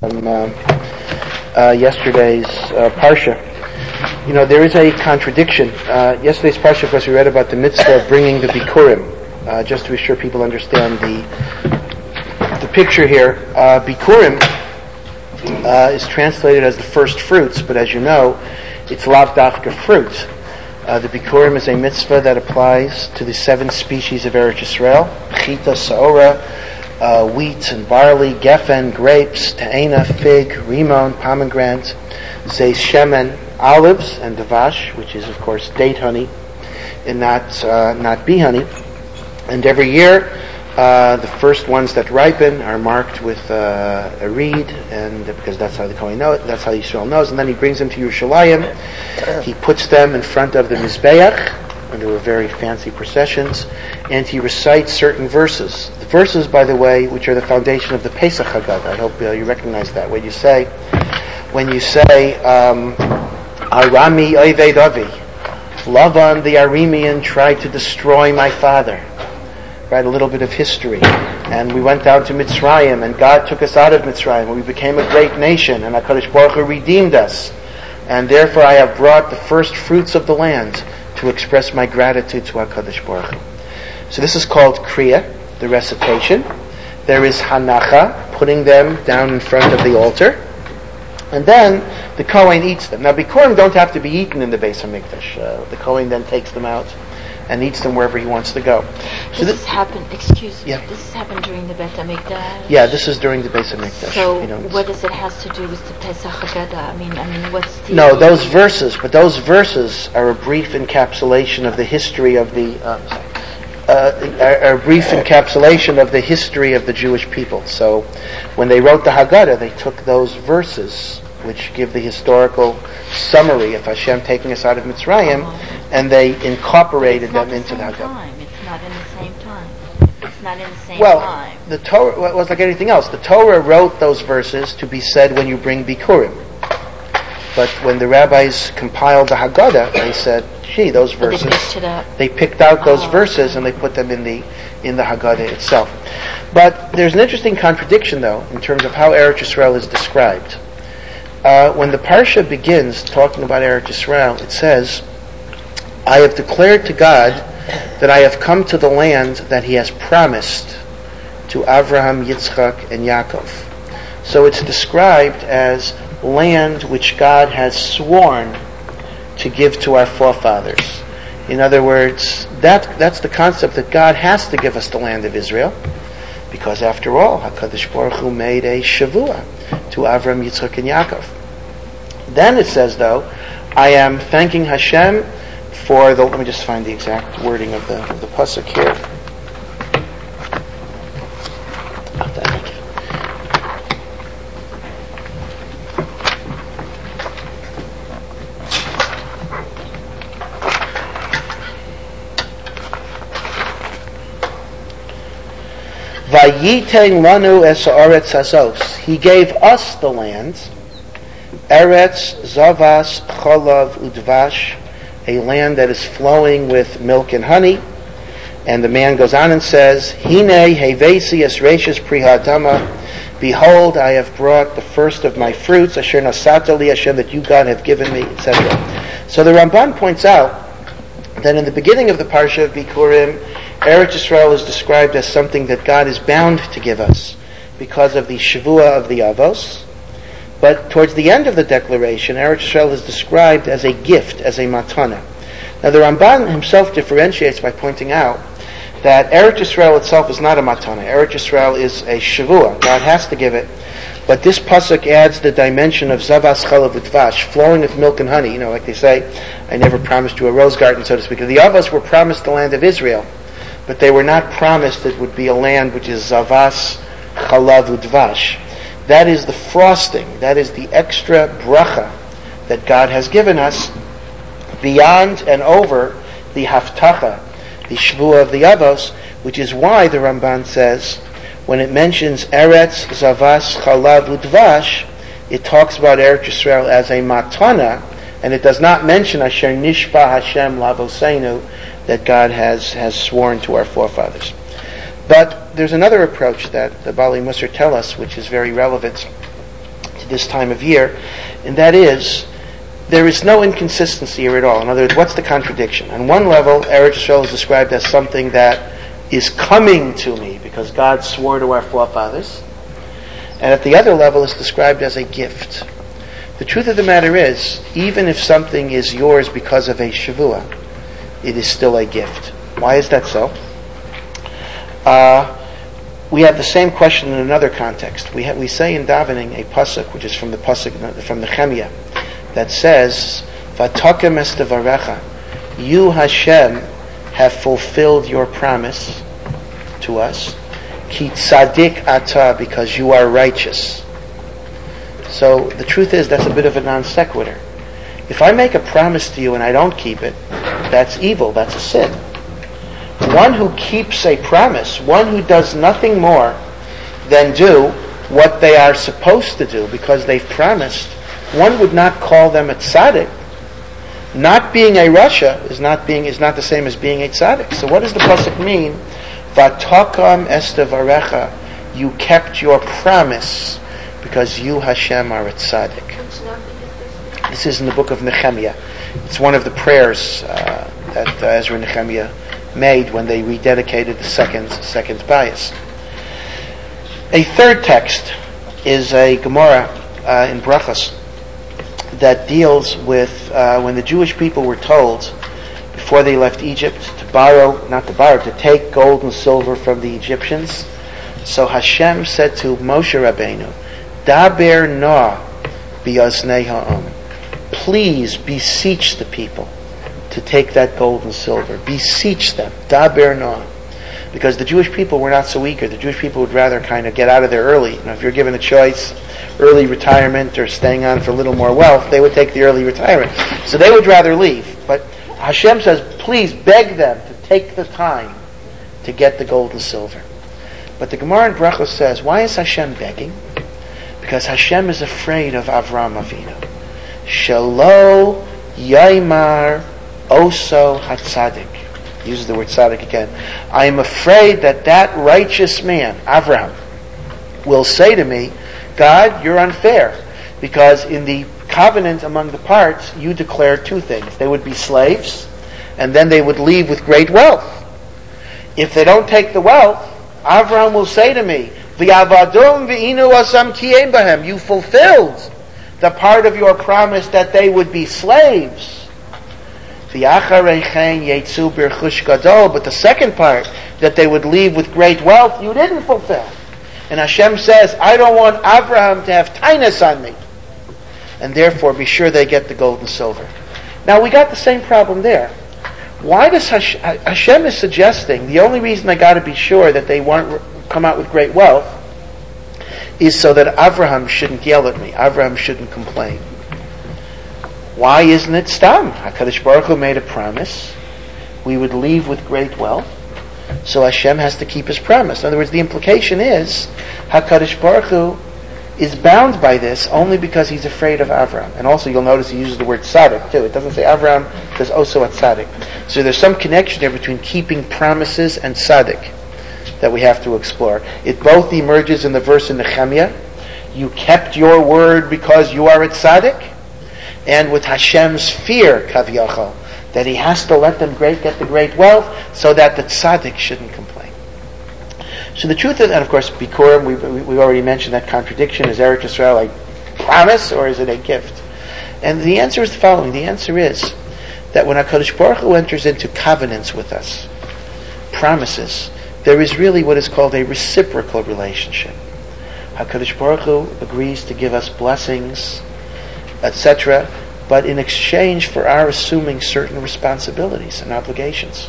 Yesterday's Parsha. There is a contradiction. Yesterday's Parsha, of course, we read about the mitzvah of bringing the Bikurim, just to be sure people understand the picture here. Bikurim is translated as the first fruits, but as you know, it's lav dafka fruit. The Bikurim is a mitzvah that applies to the 7 species of Eretz Yisrael: Chita, Saora, wheat and barley, geffen, grapes, ta'ena, fig, rimon, pomegranate, zeis shemen, olives, and davash, which is of course date honey, and not bee honey. And every year, the first ones that ripen are marked with a reed, and because that's how the Kohen knows, that's how Yisrael knows. And then he brings them to Yerushalayim. He puts them in front of the Mizbeach, and there were very fancy processions, and he recites certain verses. The verses, by the way, which are the foundation of the Pesach Haggadah. I hope you recognize that. When you say, Arami Oived Avi, Lavan the Aramean tried to destroy my father. Right, a little bit of history. And we went down to Mitzrayim, and God took us out of Mitzrayim, and we became a great nation, and HaKadosh Baruch Hu redeemed us. And therefore I have brought the first fruits of the land to express my gratitude to HaKadosh Baruch Hu. So this is called Kriya, the recitation. There is Hanacha, putting them down in front of the altar. And then the Kohen eats them. Now Bikurim don't have to be eaten in the Beis HaMikdash. The Kohen then takes them out and eats them wherever he wants to go. So this happened, this has happened during the Beit HaMikdash? Yeah, this is during the Beis HaMikdash. So what does it have to do with the Pesach Haggadah? I mean, what's the... No, those verses are a brief encapsulation of the history of the... a brief encapsulation of the history of the Jewish people. So when they wrote the Haggadah, they took those verses, which give the historical summary of Hashem taking us out of Mitzrayim, and they incorporated them into the Haggadah. It's not in the same time. It's not in the same time. Well, the Torah, it was like anything else. The Torah wrote those verses to be said when you bring Bikurim. But when the rabbis compiled the Haggadah, they said, those verses, they picked out those verses and they put them in the Haggadah itself. But there's an interesting contradiction, though, in terms of how Eretz Yisrael is described. When the Parsha begins talking about Eretz Yisrael, it says, I have declared to God that I have come to the land that He has promised to Avraham, Yitzchak, and Yaakov. So it's described as land which God has sworn to give to our forefathers. In other words, that's the concept that God has to give us the land of Israel, because after all, HaKadosh Baruch Hu made a shavua to Avram, Yitzchak, and Yaakov. Then it says, though, I am thanking Hashem for the... Let me just find the exact wording of the pasuk here. Thank you. Vayitein lanu es haaretz hazos. He gave us the land, Eretz Zavas Cholav Udvash, a land that is flowing with milk and honey. And the man goes on and says, Hine hevesi es reishis pri ha'adama. Behold, I have brought the first of my fruits, asher nasata li Hashem, that you, God, have given me, etc. So the Ramban points out that in the beginning of the Parsha of Bikurim, Eretz Yisrael is described as something that God is bound to give us because of the Shavua of the Avos. But towards the end of the declaration, Eretz Yisrael is described as a gift, as a matana. Now the Ramban himself differentiates by pointing out that Eretz Yisrael itself is not a matana. Eretz Yisrael is a shavua. God has to give it. But this pasuk adds the dimension of zavas chalav udvash, flowing with milk and honey. Like they say, I never promised you a rose garden, so to speak. The Avos were promised the land of Israel, but they were not promised it would be a land which is zavas chalav udvash. That is the frosting, that is the extra bracha that God has given us beyond and over the haftacha, the shvuah of the Avos, which is why the Ramban says, when it mentions Eretz, Zavas, Chalav, Udvash, it talks about Eretz Yisrael as a matana, and it does not mention Asher Nishba Hashem Lavoseinu, that God has sworn to our forefathers. But there's another approach that the Bali Musar tell us, which is very relevant this time of year, and that is, there is no inconsistency here at all. In other words, what's the contradiction? On one level, Eretz Yisrael is described as something that is coming to me because God swore to our forefathers, and at the other level, it's described as a gift. The truth of the matter is, even if something is yours because of a shavua, it is still a gift. Why is that so? We have the same question in another context. We say in davening a pasuk, which is from the Nehemiah, that says, "Vatakem estevarecha," you Hashem have fulfilled your promise to us. Ki tzadik ata, because you are righteous. So the truth is, that's a bit of a non sequitur. If I make a promise to you and I don't keep it, that's evil, that's a sin. One who keeps a promise, one who does nothing more than do what they are supposed to do because they've promised, one would not call them a tzaddik. Not being a rasha is not the same as being a tzaddik. So what does the pasuk mean? Vatakam estevarecha, you kept your promise because you Hashem are a tzaddik. This is in the book of Nehemiah. It's one of the prayers that Ezra and Nehemiah made when they rededicated the second bias. A third text is a Gemara in Brachos that deals with when the Jewish people were told before they left Egypt to take gold and silver from the Egyptians. So Hashem said to Moshe Rabbeinu, Daber na biyaznei ha'am. Please beseech the people to take that gold and silver. Beseech them. Daber na. Because the Jewish people were not so eager. The Jewish people would rather kind of get out of there early. If you're given a choice, early retirement or staying on for a little more wealth, they would take the early retirement. So they would rather leave. But Hashem says, please beg them to take the time to get the gold and silver. But the Gemara in Brachos says, why is Hashem begging? Because Hashem is afraid of Avraham Avinu. Shelo yaimar oso hatzadik. Uses the word tzaddik again. I am afraid that righteous man, Avraham, will say to me, God, you're unfair. Because in the covenant among the parts, you declared two things. They would be slaves, and then they would leave with great wealth. If they don't take the wealth, Avraham will say to me, V'yavadum v'inu asam kiyem bahem. You fulfilled the part of your promise that they would be slaves. But the second part, that they would leave with great wealth, you didn't fulfill. And Hashem says, I don't want Avraham to have tainus on me. And therefore, be sure they get the gold and silver. Now, we got the same problem there. Why does Hashem is suggesting, the only reason I got to be sure that they won't come out with great wealth is so that Avraham shouldn't yell at me. Avraham shouldn't complain. Why isn't it stam? HaKadosh Baruch Hu made a promise. We would leave with great wealth. So Hashem has to keep his promise. In other words, the implication is HaKadosh Baruch Hu is bound by this only because he's afraid of Avraham. And also you'll notice he uses the word tzaddik too. It doesn't say Avraham, it says also a tzaddik. So there's some connection there between keeping promises and tzaddik that we have to explore. It both emerges in the verse in Nehemiah. You kept your word because you are a tzaddik. And with Hashem's fear, kaviyachol, that he has to let them get the great wealth so that the tzaddik shouldn't complain. So the truth is, and of course, Bikurim, we've already mentioned that contradiction. Is Eretz Yisrael a promise or is it a gift? And the answer is the following. The answer is that when HaKadosh Baruch Hu enters into covenants with us, promises, there is really what is called a reciprocal relationship. HaKadosh Baruch Hu agrees to give us blessings, etc., but in exchange for our assuming certain responsibilities and obligations.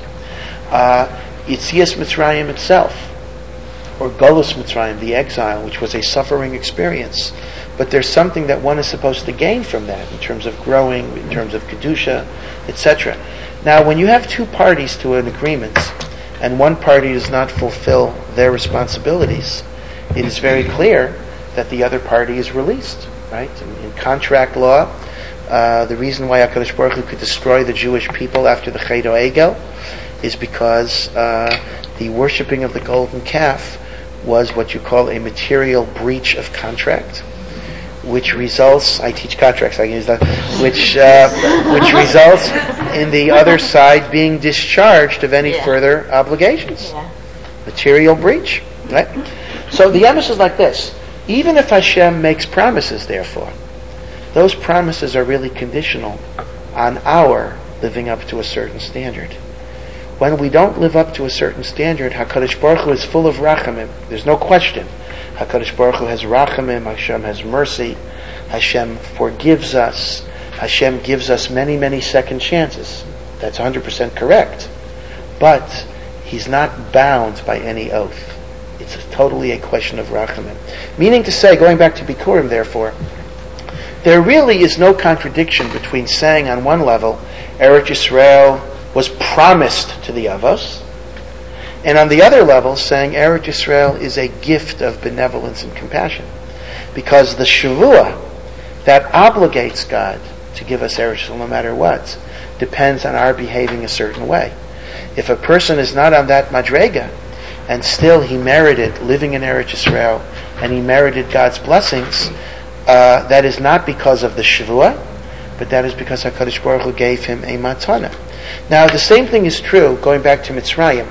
Yitzias Mitzrayim itself, or Golus Mitzrayim, the exile, which was a suffering experience, but there's something that one is supposed to gain from that in terms of growing, in terms of Kedusha, etc. Now, when you have two parties to an agreement, and one party does not fulfill their responsibilities, it is very clear that the other party is released. Right? In contract law, the reason why HaKadosh Baruch Hu could destroy the Jewish people after the Chet Egel is because the worshipping of the golden calf was what you call a material breach of contract. which results, I teach contracts, I can use that, which results in the other side being discharged of any further obligations. Yeah. Material breach. Right? So the emes is like this. Even if Hashem makes promises, therefore, those promises are really conditional on our living up to a certain standard. When we don't live up to a certain standard, HaKadosh Baruch Hu is full of rachamim. There's no question. HaKadosh Baruch Hu has rachamim, Hashem has mercy, Hashem forgives us, Hashem gives us many, many second chances. That's 100% correct. But He's not bound by any oath. It's totally a question of rachamim. Meaning to say, going back to Bikurim, therefore, there really is no contradiction between saying on one level, Eretz Yisrael was promised to the Avos, and on the other level, saying Eretz Yisrael is a gift of benevolence and compassion. Because the Shavua that obligates God to give us Eretz Yisrael no matter what depends on our behaving a certain way. If a person is not on that madrega, and still he merited living in Eretz Yisrael, and he merited God's blessings, that is not because of the Shavua, but that is because HaKadosh Baruch Hu gave him a matana. Now, the same thing is true going back to Mitzrayim.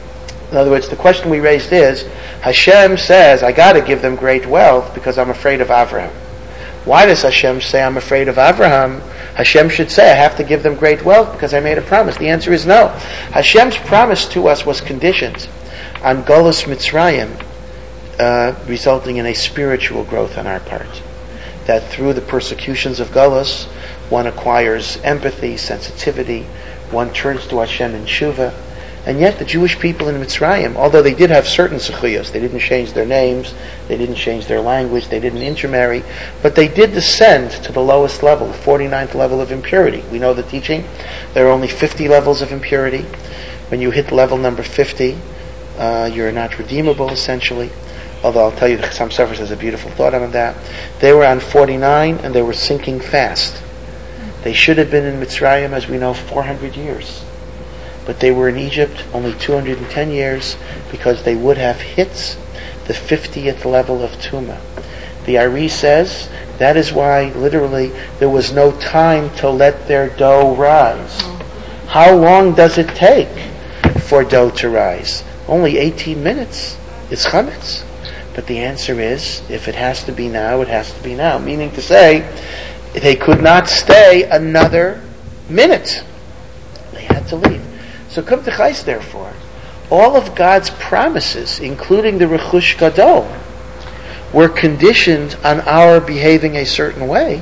In other words, the question we raised is, Hashem says, I got to give them great wealth because I'm afraid of Avraham. Why does Hashem say I'm afraid of Avraham? Hashem should say I have to give them great wealth because I made a promise. The answer is no. Hashem's promise to us was conditioned on Golus Mitzrayim, resulting in a spiritual growth on our part. That through the persecutions of Golus, one acquires empathy, sensitivity, one turns to Hashem in Shuvah. And yet the Jewish people in Mitzrayim, although they did have certain zechuyos, they didn't change their names, they didn't change their language, they didn't intermarry, but they did descend to the lowest level, the 49th level of impurity. We know the teaching. There are only 50 levels of impurity. When you hit level number 50, you're not redeemable, essentially. Although I'll tell you, the Chassam Sofer has a beautiful thought on that. They were on 49 and they were sinking fast. They should have been in Mitzrayim, as we know, 400 years. But they were in Egypt only 210 years because they would have hit the 50th level of Tumah. The Ari says that is why, literally, there was no time to let their dough rise. How long does it take for dough to rise? Only 18 minutes. It's chametz. But the answer is, if it has to be now, it has to be now. Meaning to say, they could not stay another minute. They had to leave. So come to Chais, therefore. All of God's promises, including the Rechush Gadol, were conditioned on our behaving a certain way.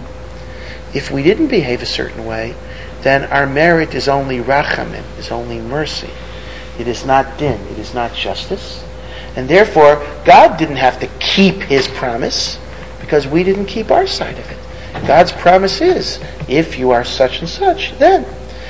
If we didn't behave a certain way, then our merit is only rachamim, is only mercy. It is not din, it is not justice. And therefore, God didn't have to keep His promise because we didn't keep our side of it. God's promise is, if you are such and such, then.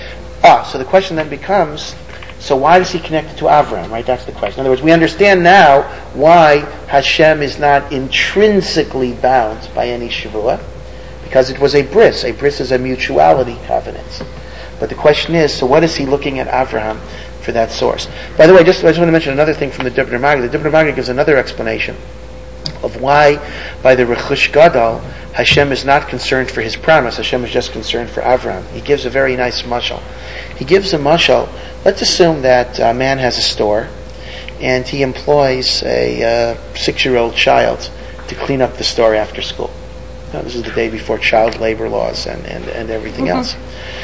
So the question then becomes, so why does He connect it to Avraham, right? That's the question. In other words, we understand now why Hashem is not intrinsically bound by any Shavua, because it was a bris. A bris is a mutuality covenant. But the question is, so what is He looking at Avraham for that source? By the way, I just want to mention another thing from the Dibner Maggid. The Dibner Maggid gives another explanation of why, by the Rechush Gadol, Hashem is not concerned for His promise. Hashem is just concerned for Avraham. He gives a very nice mashal. He gives a mashal. Let's assume that a man has a store, and he employs a 6-year-old child to clean up the store after school. Now, this is the day before child labor laws and everything else.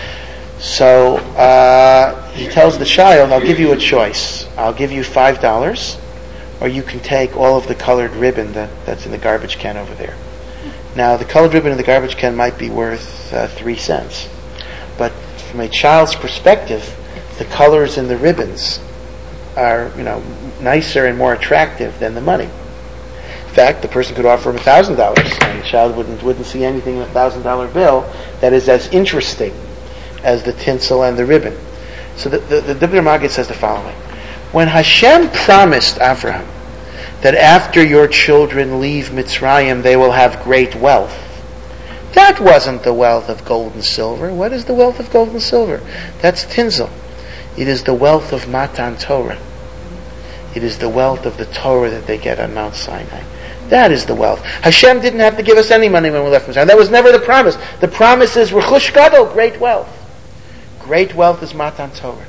So he tells the child, I'll give you a choice. I'll give you $5, or you can take all of the colored ribbon that's in the garbage can over there. Now, the colored ribbon in the garbage can might be worth 3 cents. But from a child's perspective, the colors in the ribbons are, nicer and more attractive than the money. In fact, the person could offer him $1,000, and the child wouldn't see anything in a $1,000 bill that is as interesting as the tinsel and the ribbon. So the Dibner Maggid says the following. When Hashem promised Avraham that after your children leave Mitzrayim they will have great wealth, that wasn't the wealth of gold and silver. What is the wealth of gold and silver? That's tinsel. It is the wealth of Matan Torah. It is the wealth of the Torah that they get on Mount Sinai. That is the wealth. Hashem didn't have to give us any money when we left Mitzrayim. That was never the promise. The promise is Rechush Gadol, great wealth. Great wealth is Matan Torah.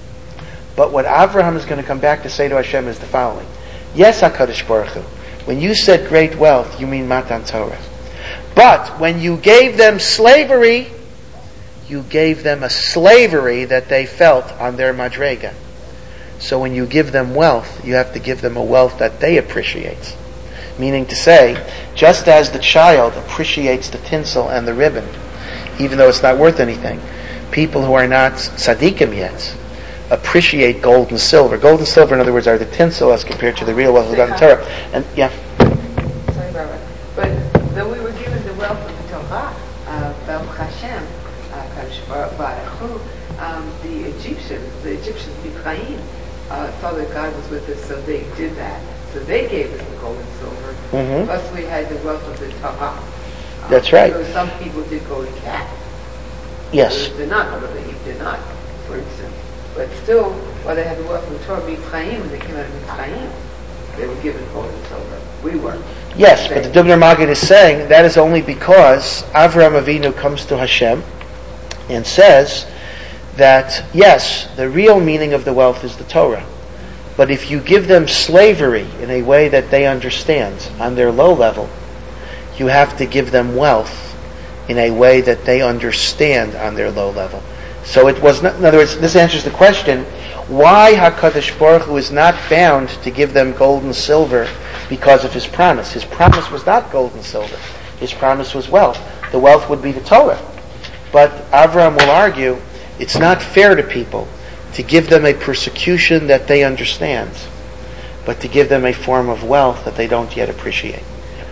But what Avraham is going to come back to say to Hashem is the following. Yes, HaKadosh Baruch Hu, when you said great wealth, you mean Matan Torah. But when you gave them slavery, you gave them a slavery that they felt on their madrega. So when you give them wealth, you have to give them a wealth that they appreciate. Meaning to say, just as the child appreciates the tinsel and the ribbon, even though it's not worth anything, people who are not tzaddikim yet appreciate gold and silver. Gold and silver, in other words, are the tinsel as compared to the real wealth of God and Torah. And Sorry, Barbara. But though we were given the wealth of the Torah, Baruch Hashem, Kadosh Baruch Hu, the Egyptians, Mitzrayim, thought that God was with us, so they did that. So they gave us the gold and silver. Mm-hmm. Plus we had the wealth of the Torah. That's right. So some people did go to cat. yes. Did not, although they did not, for instance. But still, while they had the wealth of the Torah, Mitzrayim, when they came out of Mitzrayim, they were given gold and silver. We were. Yes, but the Dubner Maggid is saying that is only because Avraham Avinu comes to Hashem and says that, yes, the real meaning of the wealth is the Torah. But if you give them slavery in a way that they understand on their low level, you have to give them wealth in a way that they understand on their low level. So it was not, in other words, this answers the question, why HaKadosh Baruch Hu is not bound to give them gold and silver because of His promise. His promise was not gold and silver. His promise was wealth. The wealth would be the Torah. But Avraham will argue, it's not fair to people to give them a persecution that they understand, but to give them a form of wealth that they don't yet appreciate.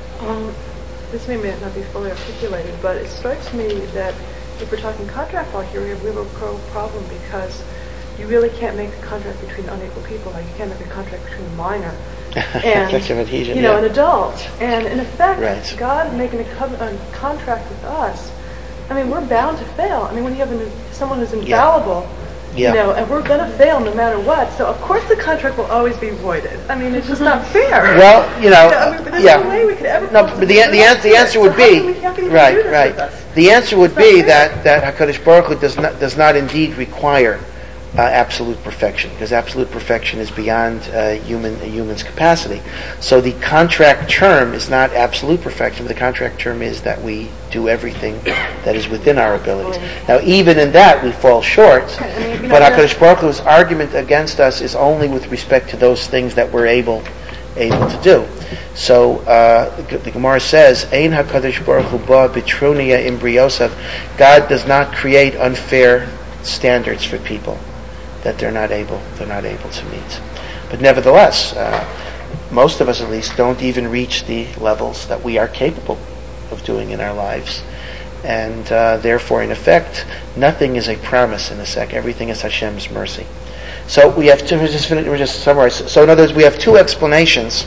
This may not be fully articulated, but it strikes me that if we're talking contract law here, we have a real problem because you really can't make a contract between unequal people. Like you can't make a contract between a minor and an adult. And in effect, right. God making a contract with us, I mean, we're bound to fail. I mean, when you have someone who's infallible, and we're going to fail no matter what. So, of course, the contract will always be voided. I mean, it's just not fair. Well, there's no way we could ever. No, but the answer would be right. The answer would be that Hakadosh Baruch Hu does not indeed require absolute perfection, because absolute perfection is beyond a human's capacity. So the contract term is not absolute perfection. The contract term is that we do everything that is within our abilities. Now, even in that, we fall short. But HaKadosh Baruch Hu's argument against us is only with respect to those things that we're able to do. So the Gemara says, "Ein HaKadosh Baruch Hu ba bitrunia imbriosav." God does not create unfair standards for people that they're not able to meet. But nevertheless, most of us at least don't even reach the levels that we are capable of doing in our lives. And therefore, in effect, nothing is a promise in a sec. Everything is Hashem's mercy. So we have two, we'll just summarize. So in other words, we have two explanations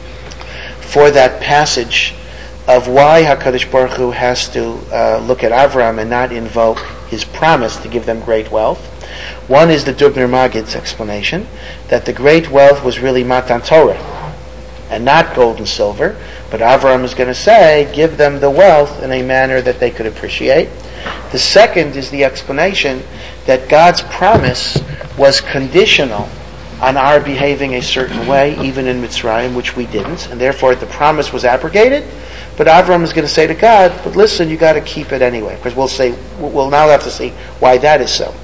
for that passage of why HaKadosh Baruch Hu has to look at Avraham and not invoke his promise to give them great wealth. One is the Dubner Maggid's explanation, that the great wealth was really Matan Torah, and not gold and silver, but Avraham is going to say, give them the wealth in a manner that they could appreciate. The second is the explanation that God's promise was conditional on our behaving a certain way, even in Mitzrayim, which we didn't, and therefore the promise was abrogated. But Avraham is going to say to God, but listen, you got to keep it anyway, because we'll now have to see why that is so.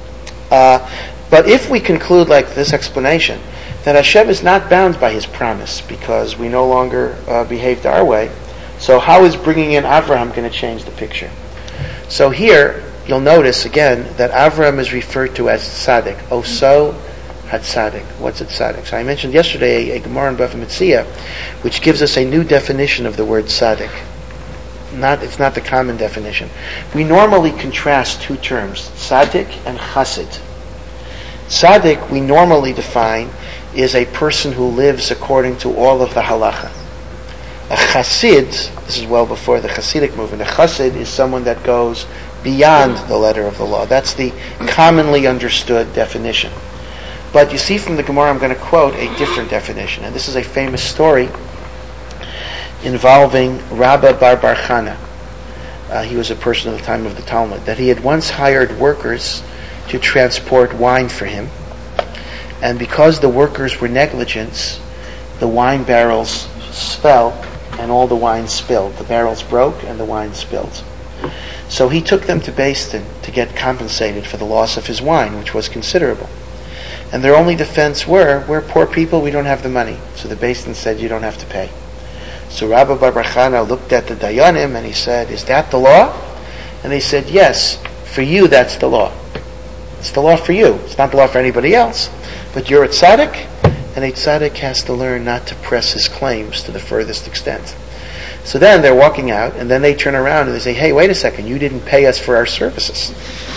But if we conclude like this explanation, that Hashem is not bound by His promise because we no longer behaved our way, so how is bringing in Avraham going to change the picture? So here, you'll notice again that Avraham is referred to as tzaddik. Oso HaTzaddik. What's a tzaddik? So I mentioned yesterday a Gemara in Bava Metzia, which gives us a new definition of the word tzaddik. It's not the common definition. We normally contrast two terms, tzaddik and chassid. Tzaddik, we normally define, is a person who lives according to all of the halacha. A chassid, this is well before the Hasidic movement, a chassid is someone that goes beyond the letter of the law. That's the commonly understood definition. But you see from the Gemara, I'm going to quote a different definition, and this is a famous story involving Rabba Bar Bar Chana. He was a person of the time of the Talmud, that he had once hired workers to transport wine for him, and because the workers were negligent, the wine barrels fell and all the wine spilled. The barrels broke and the wine spilled. So he took them to Beis Din to get compensated for the loss of his wine, which was considerable. And their only defense were, we're poor people, we don't have the money. So the Beis Din said, you don't have to pay. So Rabbi Bar Bar Chana looked at the Dayanim and he said, is that the law? And they said, yes, for you that's the law. It's the law for you. It's not the law for anybody else. But you're a tzaddik, and a tzaddik has to learn not to press his claims to the furthest extent. So then they're walking out, and then they turn around and they say, hey, wait a second, you didn't pay us for our services.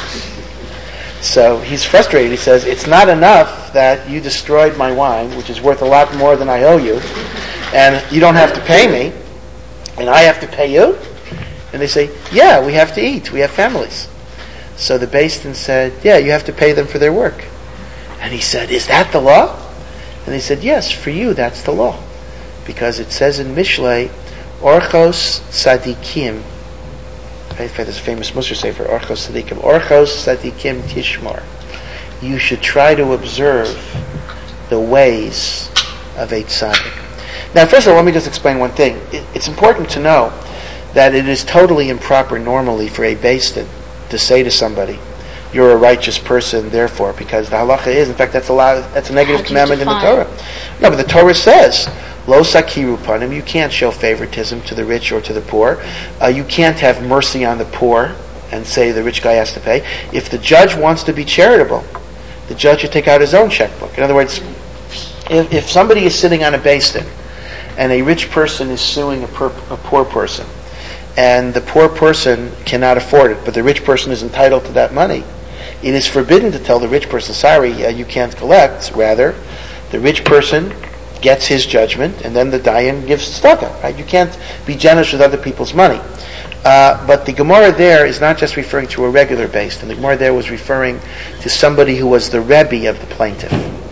So he's frustrated. He says, it's not enough that you destroyed my wine, which is worth a lot more than I owe you, and you don't have to pay me, and I have to pay you? And they say, yeah, we have to eat. We have families. So the Beis Din said, yeah, you have to pay them for their work. And he said, is that the law? And they said, yes, for you that's the law. Because it says in Mishlei, Orchos Tzadikim, there's a famous Musar sefer, Orchos Tzadikim, Orchos Tzadikim Tishmar. You should try to observe the ways of a tzaddik. Now, first of all, let me just explain one thing. It's important to know that it is totally improper normally for a Beis Din to say to somebody, you're a righteous person, therefore, because the halacha is, in fact, that's a negative commandment in the Torah. No, but the Torah says, lo sakiru panim, you can't show favoritism to the rich or to the poor. You can't have mercy on the poor and say the rich guy has to pay. If the judge wants to be charitable, the judge should take out his own checkbook. In other words, if somebody is sitting on a Beis Din and a rich person is suing a poor person, and the poor person cannot afford it, but the rich person is entitled to that money, it is forbidden to tell the rich person, sorry, you can't collect. Rather, the rich person gets his judgment, and then the dayan gives tzedakah. Right? You can't be generous with other people's money. But the Gemara there is not just referring to a regular Beis Din. The Gemara there was referring to somebody who was the Rebbe of the plaintiff.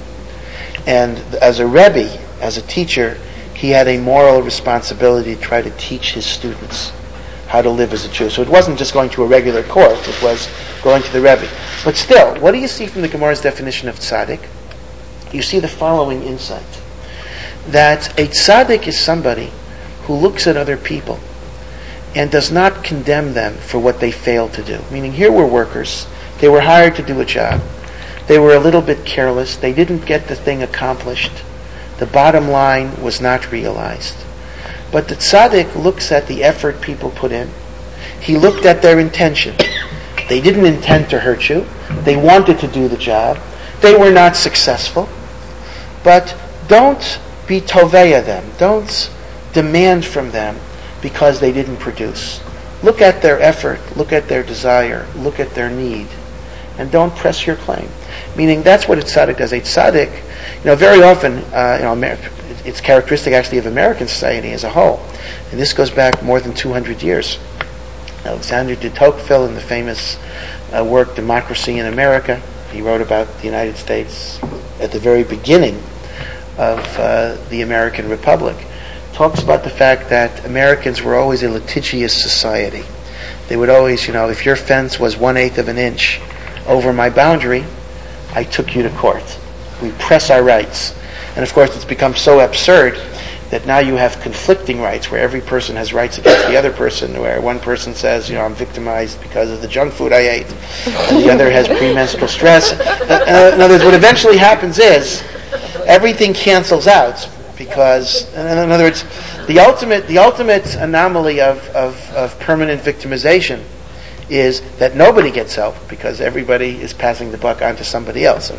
And as a Rebbe, as a teacher, he had a moral responsibility to try to teach his students how to live as a Jew. So it wasn't just going to a regular court, it was going to the Rebbe. But still, what do you see from the Gemara's definition of tzaddik? You see the following insight. That a tzaddik is somebody who looks at other people and does not condemn them for what they failed to do. Meaning, here were workers. They were hired to do a job. They were a little bit careless. They didn't get the thing accomplished. The bottom line was not realized. But the tzaddik looks at the effort people put in. He looked at their intention. They didn't intend to hurt you. They wanted to do the job. They were not successful. But don't be toveya them. Don't demand from them because they didn't produce. Look at their effort. Look at their desire. Look at their need. And don't press your claim. Meaning, that's what a tzaddik does. A tzaddik, very often, it's characteristic actually of American society as a whole. And this goes back more than 200 years. Alexander de Tocqueville, in the famous work Democracy in America, he wrote about the United States at the very beginning of the American Republic, talks about the fact that Americans were always a litigious society. They would always, if your fence was 1/8 of an inch over my boundary, I took you to court. We press our rights. And of course, it's become so absurd that now you have conflicting rights, where every person has rights against the other person, where one person says, I'm victimized because of the junk food I ate, and the other has premenstrual stress. In other words, what eventually happens is, everything cancels out, because, in other words, the ultimate anomaly of permanent victimization is that nobody gets help, because everybody is passing the buck onto somebody else.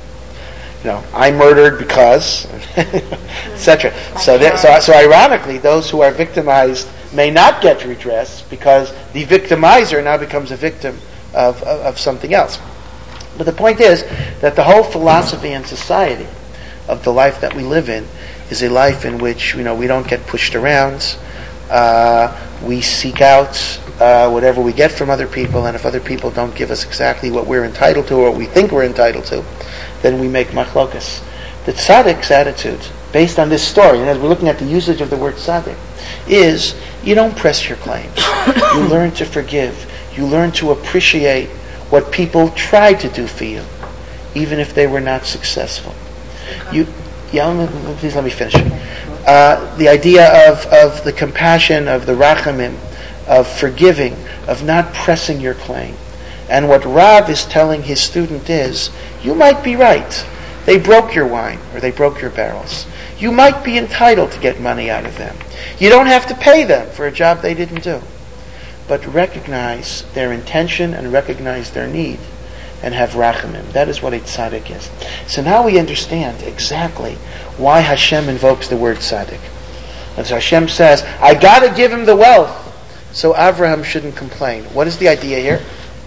I murdered because, etc. So ironically, those who are victimized may not get redress because the victimizer now becomes a victim of something else. But the point is that the whole philosophy and society of the life that we live in is a life in which we don't get pushed around. We seek out whatever we get from other people, and if other people don't give us exactly what we're entitled to or what we think we're entitled to, then we make machlokas. The tzaddik's attitude, based on this story, and as we're looking at the usage of the word tzaddik, is you don't press your claims. You learn to forgive. You learn to appreciate what people tried to do for you, even if they were not successful. Please let me finish. The idea of the compassion, of the rachamim, of forgiving, of not pressing your claim. And what Rav is telling his student is, you might be right. They broke your wine, or they broke your barrels. You might be entitled to get money out of them. You don't have to pay them for a job they didn't do. But recognize their intention and recognize their need and have rachamim. That is what a tzaddik is. So now we understand exactly why Hashem invokes the word tzaddik. And so Hashem says, I got to give him the wealth so Avraham shouldn't complain. What is the idea here?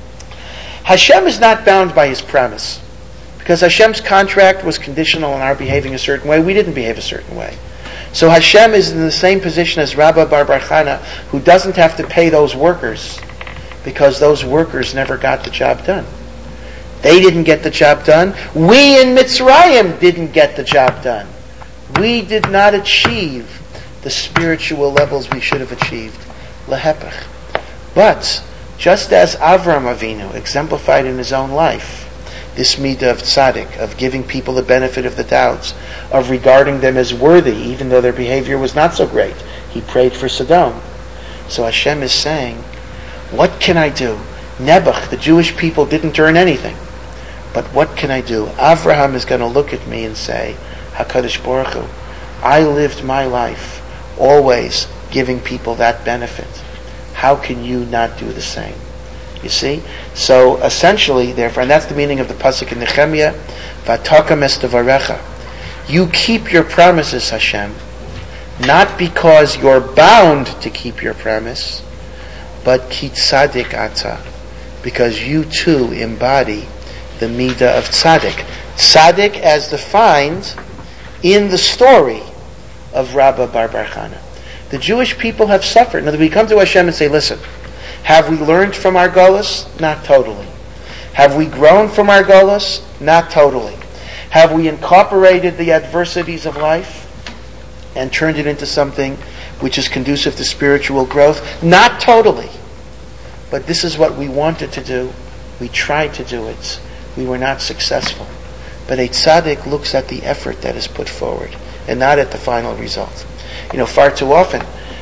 Hashem is not bound by his promise. Because Hashem's contract was conditional on our behaving a certain way, we didn't behave a certain way. So Hashem is in the same position as Rabba Bar Bar Chana, who doesn't have to pay those workers because those workers never got the job done. They didn't get the job done. We in Mitzrayim didn't get the job done. We did not achieve the spiritual levels we should have achieved. Lehepech. But just as Avram Avinu exemplified in his own life, this midah of tzaddik, of giving people the benefit of the doubts, of regarding them as worthy, even though their behavior was not so great. He prayed for Sodom. So Hashem is saying, what can I do? Nebuch, the Jewish people didn't earn anything. But what can I do? Avraham is going to look at me and say, HaKadosh Baruch Hu, I lived my life always giving people that benefit. How can you not do the same? You see? So essentially, therefore, and that's the meaning of the pasuk in Nehemiah, V'atakam es devarecha. You keep your promises, Hashem, not because you're bound to keep your promise, but ki tzadik ata, because you too embody the midah of tzaddik. Tzaddik as defined in the story of Rabba Bar Bar Chana. The Jewish people have suffered. Now, we come to Hashem and say, listen, have we learned from our golus? Not totally. Have we grown from our golus? Not totally. Have we incorporated the adversities of life and turned it into something which is conducive to spiritual growth? Not totally. But this is what we wanted to do. We tried to do it. We were not successful. But a tzaddik looks at the effort that is put forward and not at the final result. Far too often,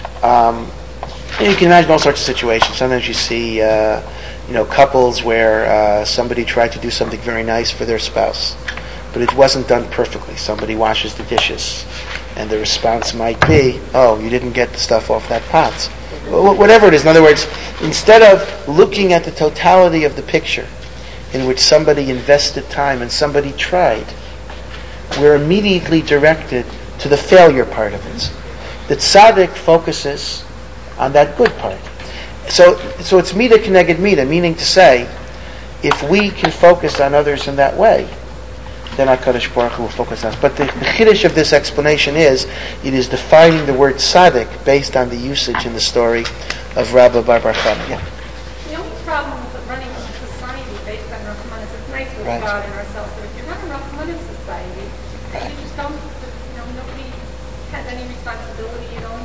you can imagine all sorts of situations. Sometimes you see, couples where somebody tried to do something very nice for their spouse, but it wasn't done perfectly. Somebody washes the dishes, and the response might be, "Oh, you didn't get the stuff off that pot." Whatever it is. In other words, instead of looking at the totality of the picture, in which somebody invested time and somebody tried, we're immediately directed to the failure part of it. The tzaddik focuses on that good part. So it's midah keneged midah, meaning to say, if we can focus on others in that way, then HaKadosh Baruch Hu will focus on us. But the chiddush of this explanation is, it is defining the word tzaddik based on the usage in the story of Rabba Bar Bar Chana. Yeah. The only problem with running a society based on Rahmanis, it's nice with Right. God and ourselves, but if you're not a Rahmanis society, you just don't, nobody has any responsibility, you don't,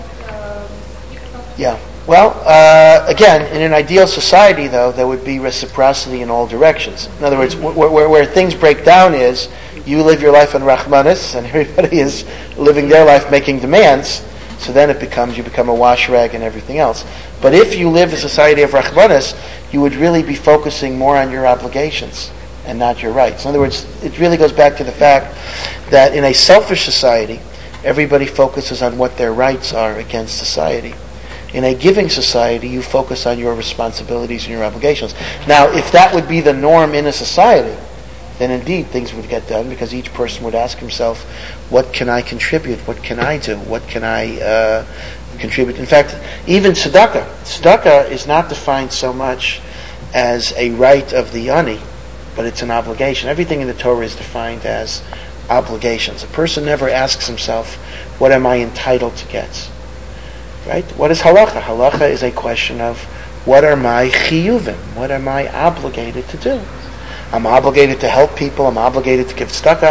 Yeah. Well, again, in an ideal society, though, there would be reciprocity in all directions. In other words, where things break down is, you live your life on Rahmanis, and everybody is living their life making demands, so then you become a wash rag and everything else. But if you live a society of Rahmanis, you would really be focusing more on your obligations and not your rights. In other words, it really goes back to the fact that in a selfish society, everybody focuses on what their rights are against society. In a giving society, you focus on your responsibilities and your obligations. Now, if that would be the norm in a society, then indeed things would get done, because each person would ask himself, what can I contribute? What can I do? What can I contribute? In fact, even tzedakah. Tzedakah is not defined so much as a right of the ani, but it's an obligation. Everything in the Torah is defined as obligations. A person never asks himself, what am I entitled to get? Right? What is halacha? Halacha is a question of, what are my chiyuvim? What am I obligated to do? I'm obligated to help people. I'm obligated to give tzedakah.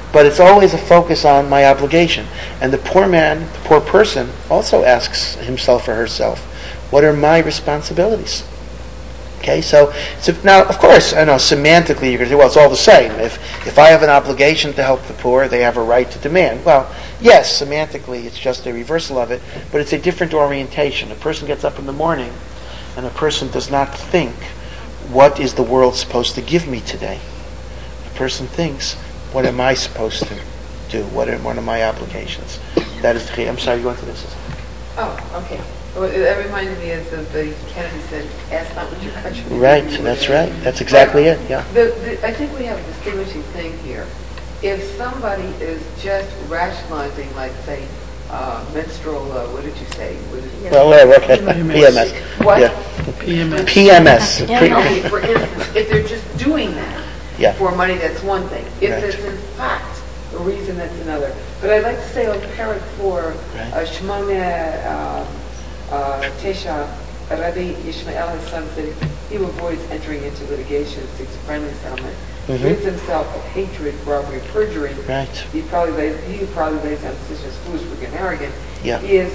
but it's always a focus on my obligation. And the poor man, the poor person, also asks himself or herself, what are my responsibilities? Okay, so now, of course, I know semantically you're going to say, well, it's all the same. If I have an obligation to help the poor, they have a right to demand. Well, yes, semantically it's just a reversal of it, but it's a different orientation. A person gets up in the morning and a person does not think, what is the world supposed to give me today? A person thinks, what am I supposed to do? What are my obligations? That is the key. I'm sorry, you went to this. Oh, okay. Well, that reminded me of the Kennedy said, ask not what your country. Right, that's right. That's exactly it, yeah. I think we have a distinguishing thing here. If somebody is just rationalizing, like, say, menstrual, what did you say? Well, okay. PMS. What? Yeah. PMS. Okay, for instance, if they're just doing that Yeah. for money, that's one thing. If Right. it's in fact a reason, that's another. But I'd like to say on Parak 4, Right. Shmona Tesha, Rabbi Yishmael, his son, said he avoids entering into litigation, seeks a friendly settlement, rids himself of hatred, robbery, perjury. Right. He probably lays down decisions foolish, wicked, and arrogant. Yeah. Is,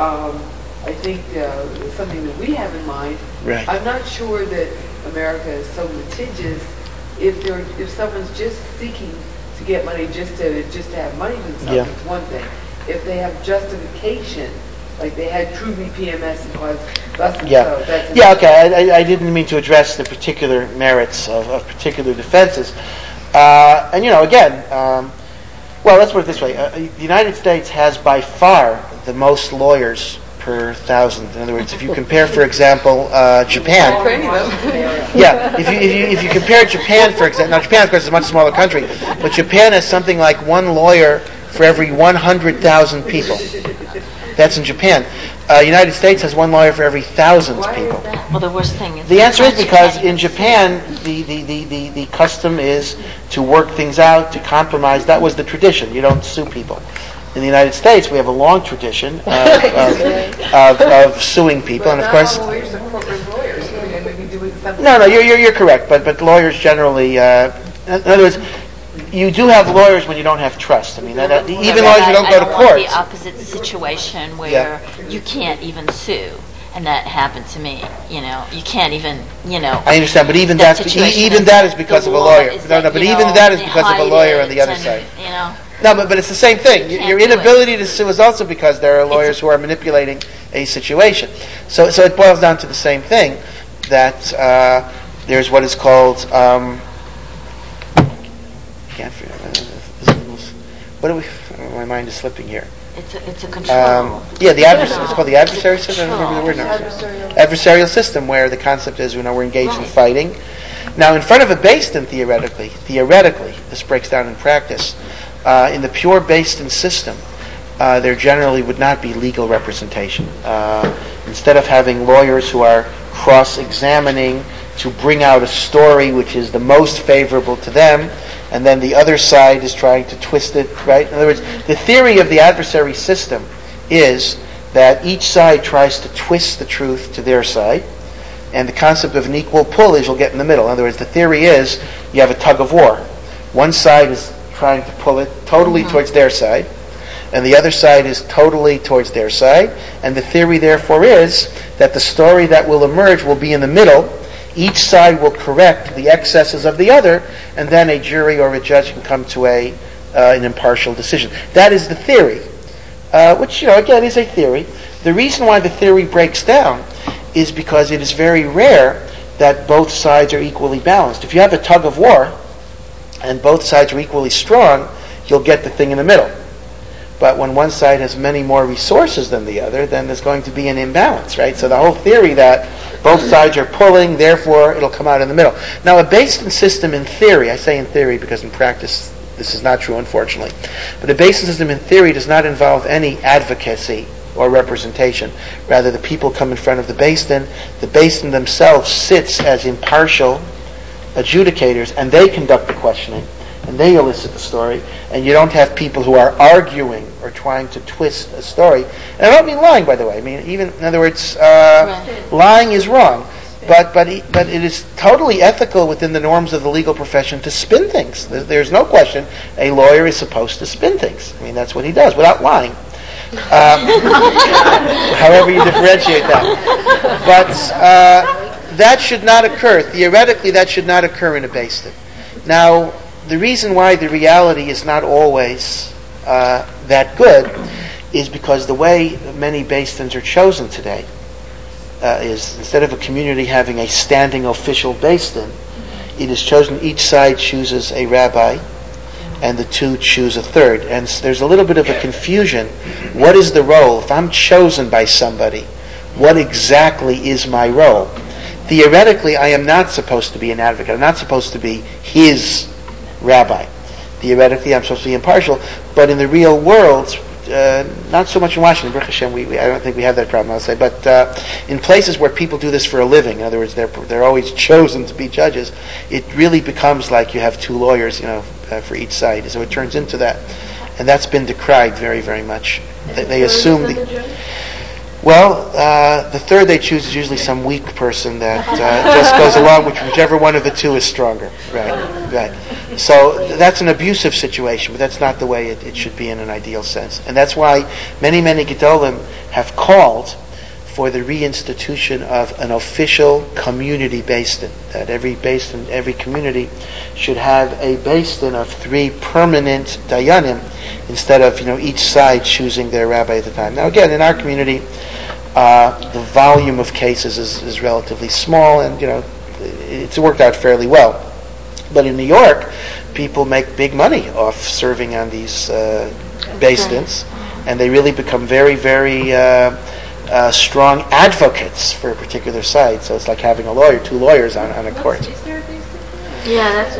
I think, something that we have in mind. Right. I'm not sure that America is so litigious. If someone's just seeking to get money just to have money for themselves, Yeah. it's one thing. If they have justification, like they had truly PMS and was thus and Yeah. so, that's Yeah, okay. I didn't mean to address the particular merits of particular defenses. And, again, well, let's put it this way. The United States has by far the most lawyers per thousand. In other words, if you compare, for example, Japan. Yeah, if you compare Japan, for example, now Japan, of course, is a much smaller country, but Japan has something like one lawyer for every 100,000 people. That's in Japan. United States has one lawyer for every 1,000 people. Well, the worst thing is... The answer is because in Japan, the custom is to work things out, to compromise. That was the tradition. You don't sue people. In the United States, we have a long tradition of suing people, and of course... Not all lawyers are corporate lawyers. They may be doing something. No, you're correct, but lawyers generally... in other words, you do have lawyers when you don't have trust. I mean, even lawyers who don't go to I don't want court. the opposite situation where you can't even sue. And that happened to me, You can't even, I understand, but even that is because of a lawyer. But even that is because of a lawyer on the other side. No, but it's the same thing. Your inability to sue is also because there are lawyers who are manipulating a situation. So it boils down to the same thing, that there's what is called... What do we? My mind is slipping here. It's a control. The adversary. It's called the adversary system. I don't remember the word now. Adversarial system, where the concept is, we're engaged in fighting. Now, in front of a Beis Din, theoretically, this breaks down in practice. In the pure Beis Din system, there generally would not be legal representation. Instead of having lawyers who are cross-examining to bring out a story which is the most favorable to them, and then the other side is trying to twist it, right? In other words, the theory of the adversary system is that each side tries to twist the truth to their side, and the concept of an equal pull is you'll get in the middle. In other words, the theory is you have a tug of war. One side is trying to pull it totally towards their side, and the other side is totally towards their side, and the theory therefore is that the story that will emerge will be in the middle. Each side will correct the excesses of the other, and then a jury or a judge can come to an impartial decision. That is the theory, which, again, is a theory. The reason why the theory breaks down is because it is very rare that both sides are equally balanced. If you have a tug of war, and both sides are equally strong, you'll get the thing in the middle. But when one side has many more resources than the other, then there's going to be an imbalance, right? So the whole theory that both sides are pulling, therefore it'll come out in the middle. Now, a Beis Din system in theory, I say in theory because in practice this is not true, unfortunately, but a Beis Din system in theory does not involve any advocacy or representation. Rather, the people come in front of the Beis Din. The Beis Din themselves sits as impartial adjudicators, and they conduct the questioning, and they elicit the story, and you don't have people who are arguing or trying to twist a story. And I don't mean lying, by the way. I mean, even, in other words, lying is wrong. But it is totally ethical within the norms of the legal profession to spin things. There's no question a lawyer is supposed to spin things. I mean, that's what he does without lying. However you differentiate that. But that should not occur. Theoretically, that should not occur in a Beis Din. Now, the reason why the reality is not always that good is because the way many Beis Dins are chosen today is instead of a community having a standing official Beis Din, it is chosen, each side chooses a rabbi, and the two choose a third. And there's a little bit of a confusion. What is the role? If I'm chosen by somebody, what exactly is my role? Theoretically, I am not supposed to be an advocate. I'm not supposed to be his rabbi. Theoretically, I'm supposed to be impartial. But in the real world, not so much in Washington, Baruch Hashem, I don't think we have that problem, I'll say. But in places where people do this for a living, in other words, they're always chosen to be judges, it really becomes like you have two lawyers, for each side. So it turns into that. And that's been decried very, very much. They assume the third they choose is usually some weak person that just goes along with whichever one of the two is stronger. Right. So that's an abusive situation, but that's not the way it should be in an ideal sense. And that's why many, many Gedolim have called for the reinstitution of an official community Beis Din, that every Beis Din, every community should have a Beis Din of 3 permanent Dayanim instead of each side choosing their rabbi at the time. Now again, in our community, the volume of cases is relatively small, and it's worked out fairly well. But in New York, people make big money off serving on these Beis Dins, and they really become very, very strong advocates for a particular side. So it's like having two lawyers on a court. Is there a Beis Din? Yeah, that's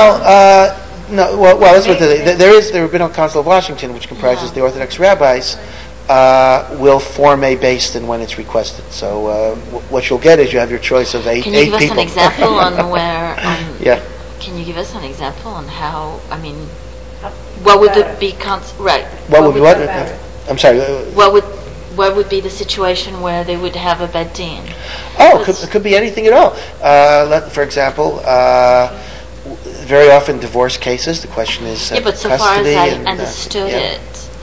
No. Well, that's what there is. The Rabbinical Council of Washington, which comprises the Orthodox rabbis, will form a Beis Din when it's requested. So what you'll get is you have your choice of eight people. Can you give us an example on where? Yeah. Can you give us an example on how? I mean, what would it be? Right. What would be what? I'm sorry. What would be the situation where they would have a Beit Din? It could be anything at all. For example, very often divorce cases, the question is but so far as I understood it,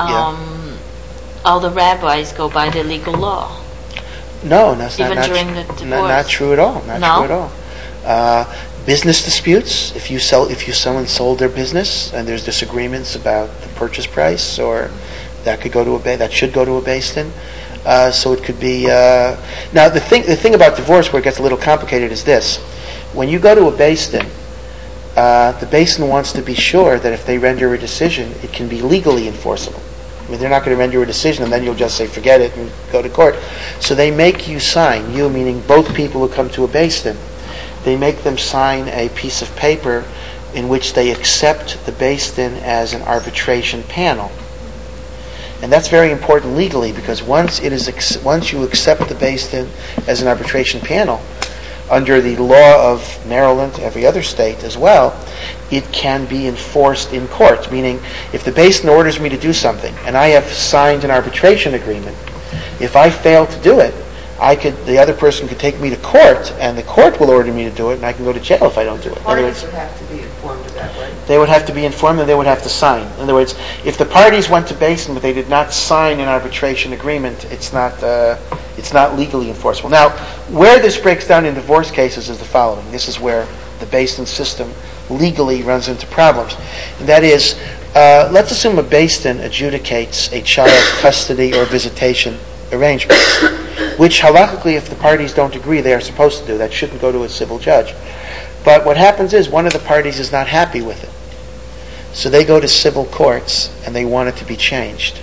all the rabbis go by the legal law. No, that's even during the divorce. Not true at all. Not true at all. Business disputes. If someone sold their business and there's disagreements about the purchase price, or that should go to a Beis Din. So it could be. Now the thing about divorce where it gets a little complicated is this: when you go to a Beis Din, the Beis Din wants to be sure that if they render a decision, it can be legally enforceable. I mean, they're not going to render a decision and then you'll just say forget it and go to court. So they make you sign. You meaning both people who come to a Beis Din. They make them sign a piece of paper in which they accept the Beis Din as an arbitration panel. And that's very important legally, because once you accept the Beis Din as an arbitration panel, under the law of Maryland, every other state as well, it can be enforced in court. Meaning, if the Beis Din orders me to do something and I have signed an arbitration agreement, if I fail to do it, the other person could take me to court, and the court will order me to do it, and I can go to jail if I don't do it. Parties would have to be informed of that, right? They would have to be informed, and they would have to sign. In other words, if the parties went to Beis Din but they did not sign an arbitration agreement, it's not legally enforceable. Now, where this breaks down in divorce cases is the following. This is where the Beis Din system legally runs into problems. And that is, let's assume a Beis Din adjudicates a child custody or visitation arrangement, which halakhically, if the parties don't agree, they are supposed to do. That shouldn't go to a civil judge. But what happens is one of the parties is not happy with it. So they go to civil courts and they want it to be changed.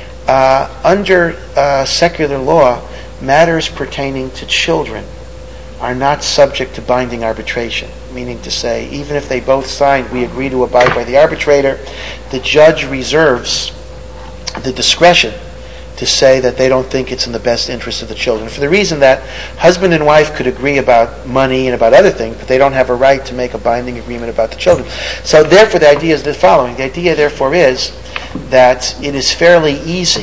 Under secular law, matters pertaining to children are not subject to binding arbitration. Meaning to say, even if they both signed, we agree to abide by the arbitrator, the judge reserves the discretion to say that they don't think it's in the best interest of the children, for the reason that husband and wife could agree about money and about other things, but they don't have a right to make a binding agreement about the children. So therefore the idea is the following. The idea therefore is that it is fairly easy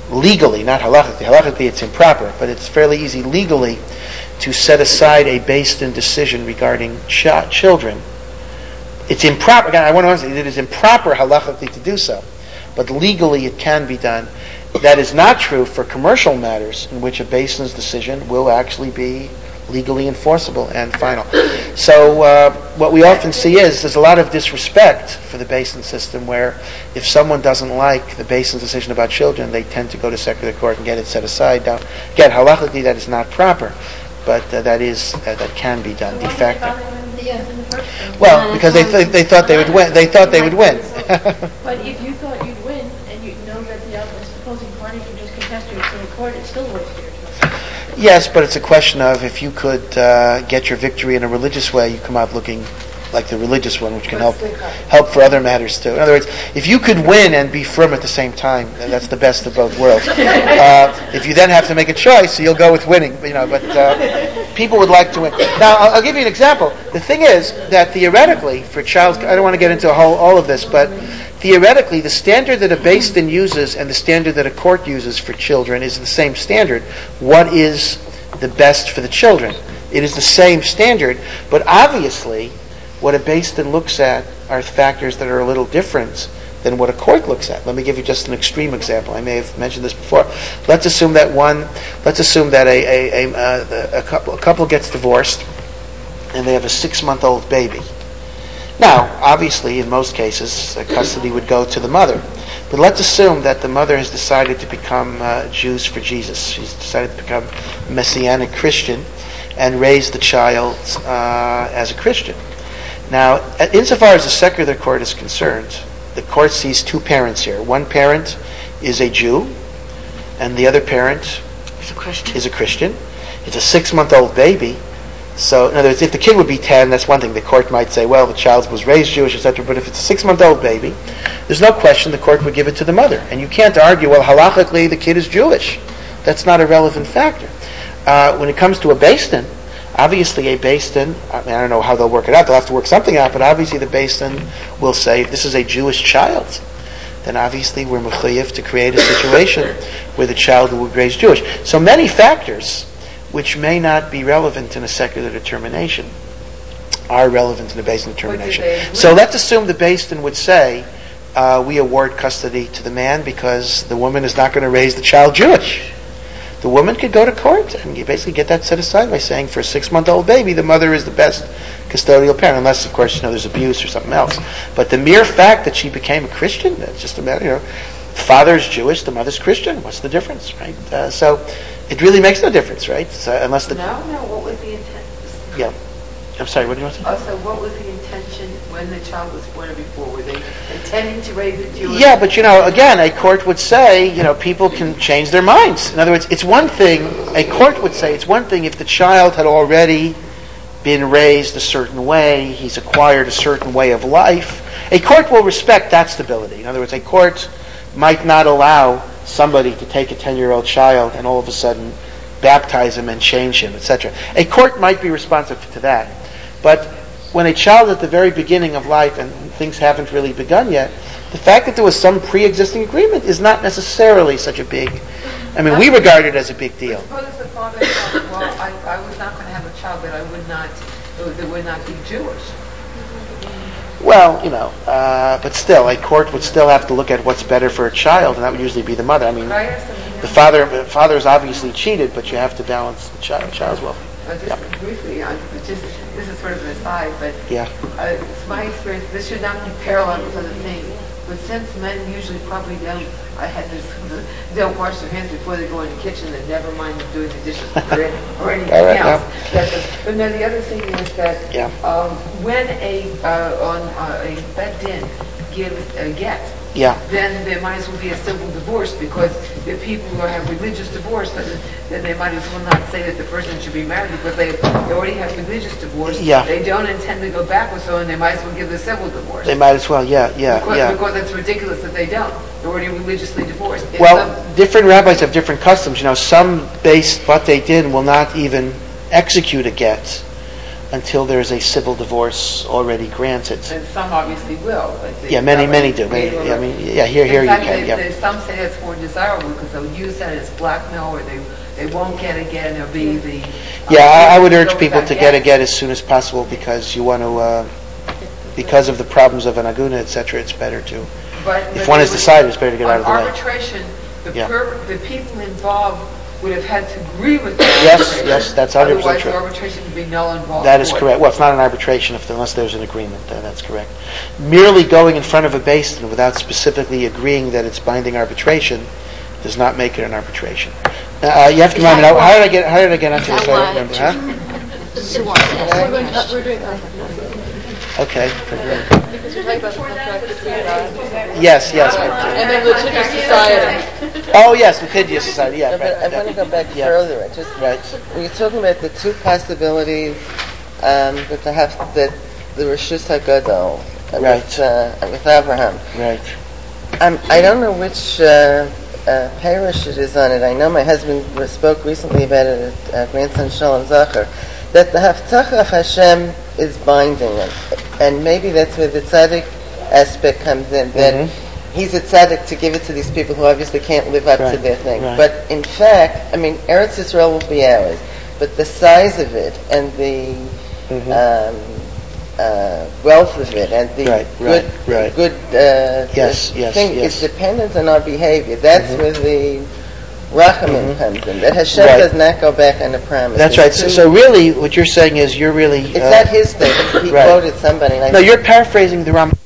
legally, not halachically. Halachically, it's improper, but it's fairly easy legally to set aside a Beis Din decision regarding children. It's improper. Again, I want to say it is improper halachically to do so, but legally it can be done. That is not true for commercial matters in which a Beis Din's decision will actually be legally enforceable and final. So what we often see is there's a lot of disrespect for the Beis Din system, where if someone doesn't like the Beis Din's decision about children, they tend to go to secular court and get it set aside. Now, again, halachically that is not proper, but that can be done de facto. Well, because they thought they would win. They thought they would win. But if you thought you'd win, and you know that the opposing party can just contest you in court, it's still a waste of your time. Yes, but it's a question of if you could get your victory in a religious way, you come out looking like the religious one, which can help for other matters too. In other words, if you could win and be firm at the same time, then that's the best of both worlds. If you then have to make a choice, you'll go with winning. But people would like to win. Now, I'll give you an example. The thing is that theoretically, for child, I don't want to get into all of this, but theoretically, the standard that a Beis Din uses and the standard that a court uses for children is the same standard. What is the best for the children? It is the same standard, but obviously, what a Beis Din looks at are factors that are a little different than what a court looks at. Let me give you just an extreme example. I may have mentioned this before. Let's assume that a couple gets divorced and they have a 6-month-old baby. Now, obviously, in most cases, custody would go to the mother. But let's assume that the mother has decided to become Jews for Jesus. She's decided to become a Messianic Christian and raise the child as a Christian. Now, insofar as the secular court is concerned, the court sees two parents here. One parent is a Jew, and the other parent is a Christian. It's a 6-month-old baby. So, in other words, if the kid would be 10, that's one thing. The court might say, well, the child was raised Jewish, etc. But if it's a 6-month-old baby, there's no question the court would give it to the mother. And you can't argue, well, halachically, the kid is Jewish. That's not a relevant factor. When it comes to a Beis Din, obviously a Beis Din, I don't know how they'll work it out. They'll have to work something out, but obviously the Beis Din will say, if this is a Jewish child, then obviously we're mechuyev to create a situation where the child will be raised Jewish. So many factors which may not be relevant in a secular determination are relevant in a Beis Din determination. So let's assume the Beis Din would say, we award custody to the man because the woman is not going to raise the child Jewish. The woman could go to court and you basically get that set aside by saying for a 6-month-old baby, the mother is the best custodial parent, unless, of course, there's abuse or something else. But the mere fact that she became a Christian, that's just a matter, the father's Jewish, the mother's Christian, what's the difference, right? So it really makes no difference, right? So unless the... No, what was the intent? Yeah. I'm sorry, what do you want to say? Also, what was the intention when the child was born or before? Were they intending to raise it Jewish? Yeah, but again, a court would say, people can change their minds. In other words, it's one thing, a court would say, it's one thing if the child had already been raised a certain way, he's acquired a certain way of life. A court will respect that stability. In other words, a court might not allow somebody to take a 10-year-old child and all of a sudden baptize him and change him, etc. A court might be responsive to that. But when a child is at the very beginning of life and things haven't really begun yet, the fact that there was some pre-existing agreement is not necessarily such a big... we regard it as a big deal. Suppose the father thought, well, I was not going to have a child that would not be Jewish. Well, but still, a court would still have to look at what's better for a child, and that would usually be the mother. The father is obviously cheated, but you have to balance the child's welfare. Just briefly, this is sort of an aside, but it's my experience, this should not be parallel with other things. But since men usually probably don't wash their hands before they go in the kitchen, and never mind doing the dishes or anything else. But no, the other thing is that when a Bet Din gives a get, then there might as well be a civil divorce, because if people have religious divorce, then they might as well not say that the person should be married, because they already have religious divorce. They don't intend to go backwards, so they might as well give the civil divorce. They might as well, Because it's ridiculous that they don't. They're already religiously divorced. Different rabbis have different customs. Some base what they did will not even execute a get until there is a civil divorce already granted. And some obviously will. Yeah, many do. Here you can. Yeah. Some say it's more desirable because they'll use that as blackmail, or they won't get a get, and it'll be the... I would urge people to get a get as soon as possible, because you want to, because of the problems of an aguna, etc., it's better to... If one has decided, it's better to get out of the way. Arbitration, the people involved would have had to agree with the arbitration. Yes, that's 100% Otherwise, true. the arbitration would be null and void. That is correct. Well, it's not an arbitration unless there's an agreement. That's correct. Merely going in front of a beis din without specifically agreeing that it's binding arbitration does not make it an arbitration. You have to remind me now. How did I get onto this? I don't remember. We're doing Okay. because you're talking about the contract between God. Yes. And then litigious society. Oh yes, litigious society. Yeah. No, but I want to go back further. We were talking about the two possibilities that the Rishus HaGadol with Abraham. Right. I don't know which parish it is on it. I know my husband spoke recently about it at grandson Shalom Zachar, that the Haftach of Hashem is binding, and maybe that's where the tzaddik aspect comes in, that he's a tzaddik to give it to these people who obviously can't live up to their thing. Right. But in fact, Eretz Yisrael will be ours, but the size of it and the wealth of it and the good thing is dependent on our behavior. That's where the Rachamim comes in. That Hashem does not go back on the promise. That's right. So really, what you're saying is you're really... It's not his thing. He quoted somebody. No, you're paraphrasing the Rambam.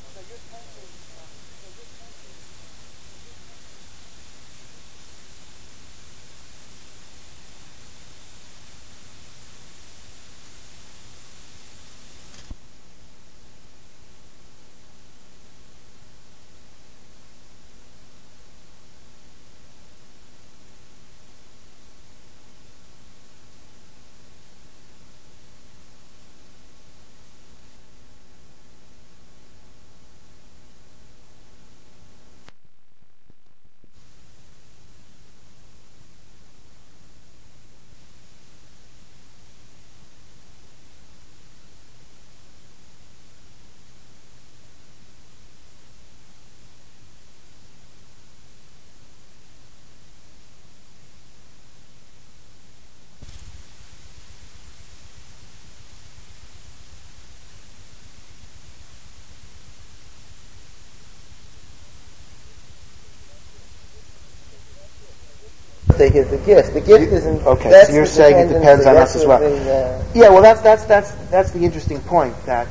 Say here's the gift. The gift isn't. Okay, so you're saying it depends on us as well. Well, that's the interesting point. That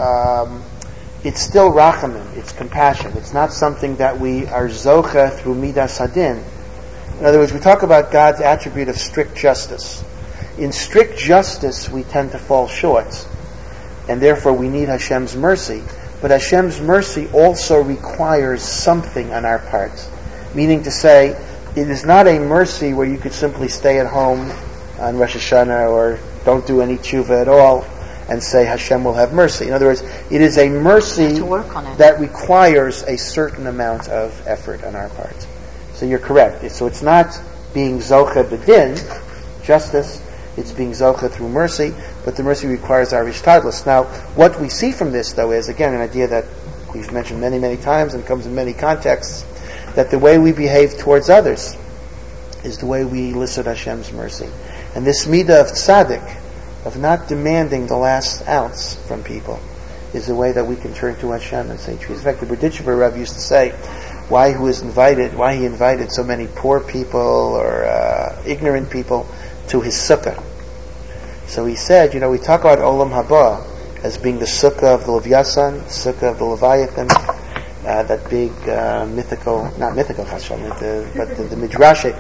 it's still rachamim. It's compassion. It's not something that we are zocha through midas hadin. In other words, we talk about God's attribute of strict justice. In strict justice, we tend to fall short, and therefore we need Hashem's mercy. But Hashem's mercy also requires something on our part, meaning to say, it is not a mercy where you could simply stay at home on Rosh Hashanah or don't do any tshuva at all and say Hashem will have mercy. In other words, it is a mercy that requires a certain amount of effort on our part. So you're correct. So it's not being zocha b'din, justice, it's being zocha through mercy, but the mercy requires our ishtadlus. Now, what we see from this, though, is, again, an idea that we've mentioned many, many times and comes in many contexts, that the way we behave towards others is the way we elicit Hashem's mercy. And this midah of tzaddik, of not demanding the last ounce from people, is the way that we can turn to Hashem and say truth. In fact, the Berditchever Rav used to say why he invited so many poor people or ignorant people to his sukkah. So he said, we talk about Olam Haba as being the sukkah of the Levyasan, sukkah of the Leviathan, that big not mythical Hashem, but the midrashic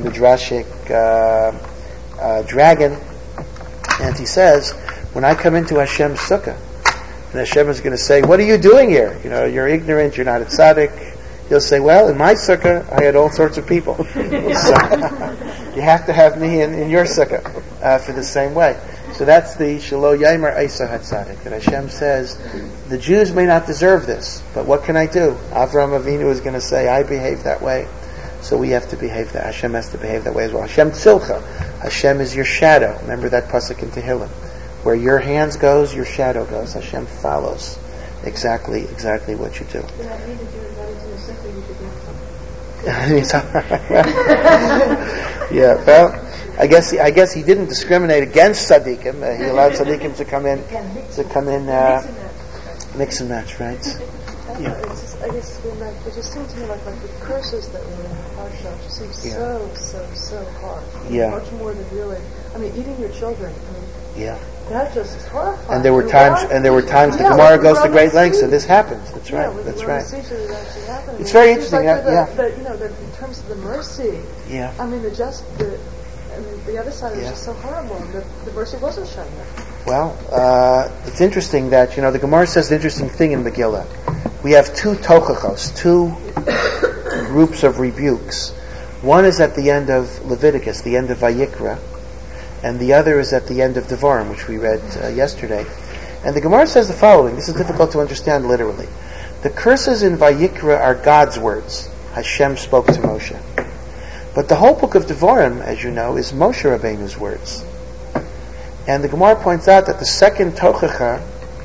dragon. And he says, when I come into Hashem's sukkah, and Hashem is going to say, "What are you doing here? You're ignorant. You're not a tzaddik." He'll say, "Well, in my sukkah, I had all sorts of people. So you have to have me in your sukkah for the same way." So that's the Shelo Yaimer Eisa HaTzadik, that Hashem says, the Jews may not deserve this, but what can I do? Avraham Avinu is going to say, I behave that way, so we have to behave that. Hashem has to behave that way as well. Hashem Tzilcha, Hashem is your shadow. Remember that pasuk in Tehillim. Where your hands goes, your shadow goes. Hashem follows exactly what you do. Yeah, well, I guess he didn't discriminate against tzaddikim. He allowed tzaddikim to come in, mix and match, right? Yeah. I guess it just seems to me like the curses that were in Parsha just seem so hard. Yeah. Much more than really. I mean, eating your children. Yeah. That just is horrifying. And there were times the Gemara goes to great lengths, and this happens. That's right. That's right. It's very interesting. In terms of the mercy. Yeah. I mean, the other side was just so horrible. The mercy wasn't shown there. Well, it's interesting that the Gemara says an interesting thing in Megillah. We have two tochachos, two groups of rebukes. One is at the end of Leviticus, the end of Vayikra, and the other is at the end of Devarim, which we read yesterday. And the Gemara says the following. This is difficult to understand literally. The curses in Vayikra are God's words. Hashem spoke to Moshe. But the whole book of Devarim, as you know, is Moshe Rabbeinu's words. And the Gemara points out that the second tochacha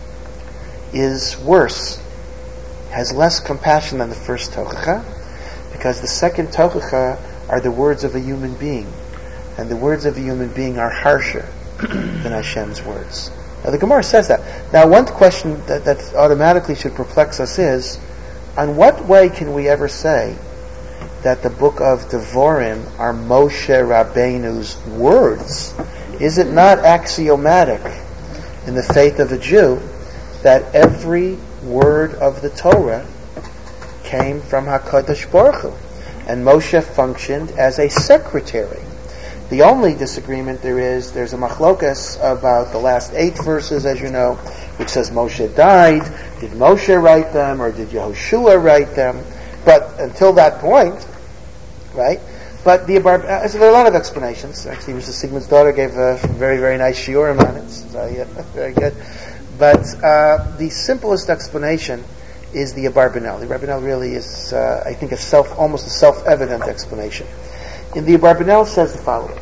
is worse, has less compassion than the first tochacha, because the second tochacha are the words of a human being. And the words of a human being are harsher than Hashem's words. Now the Gemara says that. Now one question that automatically should perplex us is, on what way can we ever say that the book of Devarim are Moshe Rabbeinu's words? Is it not axiomatic in the faith of a Jew that every word of the Torah came from HaKadosh Baruch Hu, and Moshe functioned as a secretary? The only disagreement there's a machlokas about the last 8 verses, as you know, which says Moshe died. Did Moshe write them, or did Yehoshua write them? But until that point, right? But so there are a lot of explanations. Actually, Mr. Sigmund's daughter gave a very, very nice shiurim on it. So, yeah, very good. But the simplest explanation is the Abarbanel. The Abarbanel really is, I think, almost a self-evident explanation. And the Abarbanel says the following.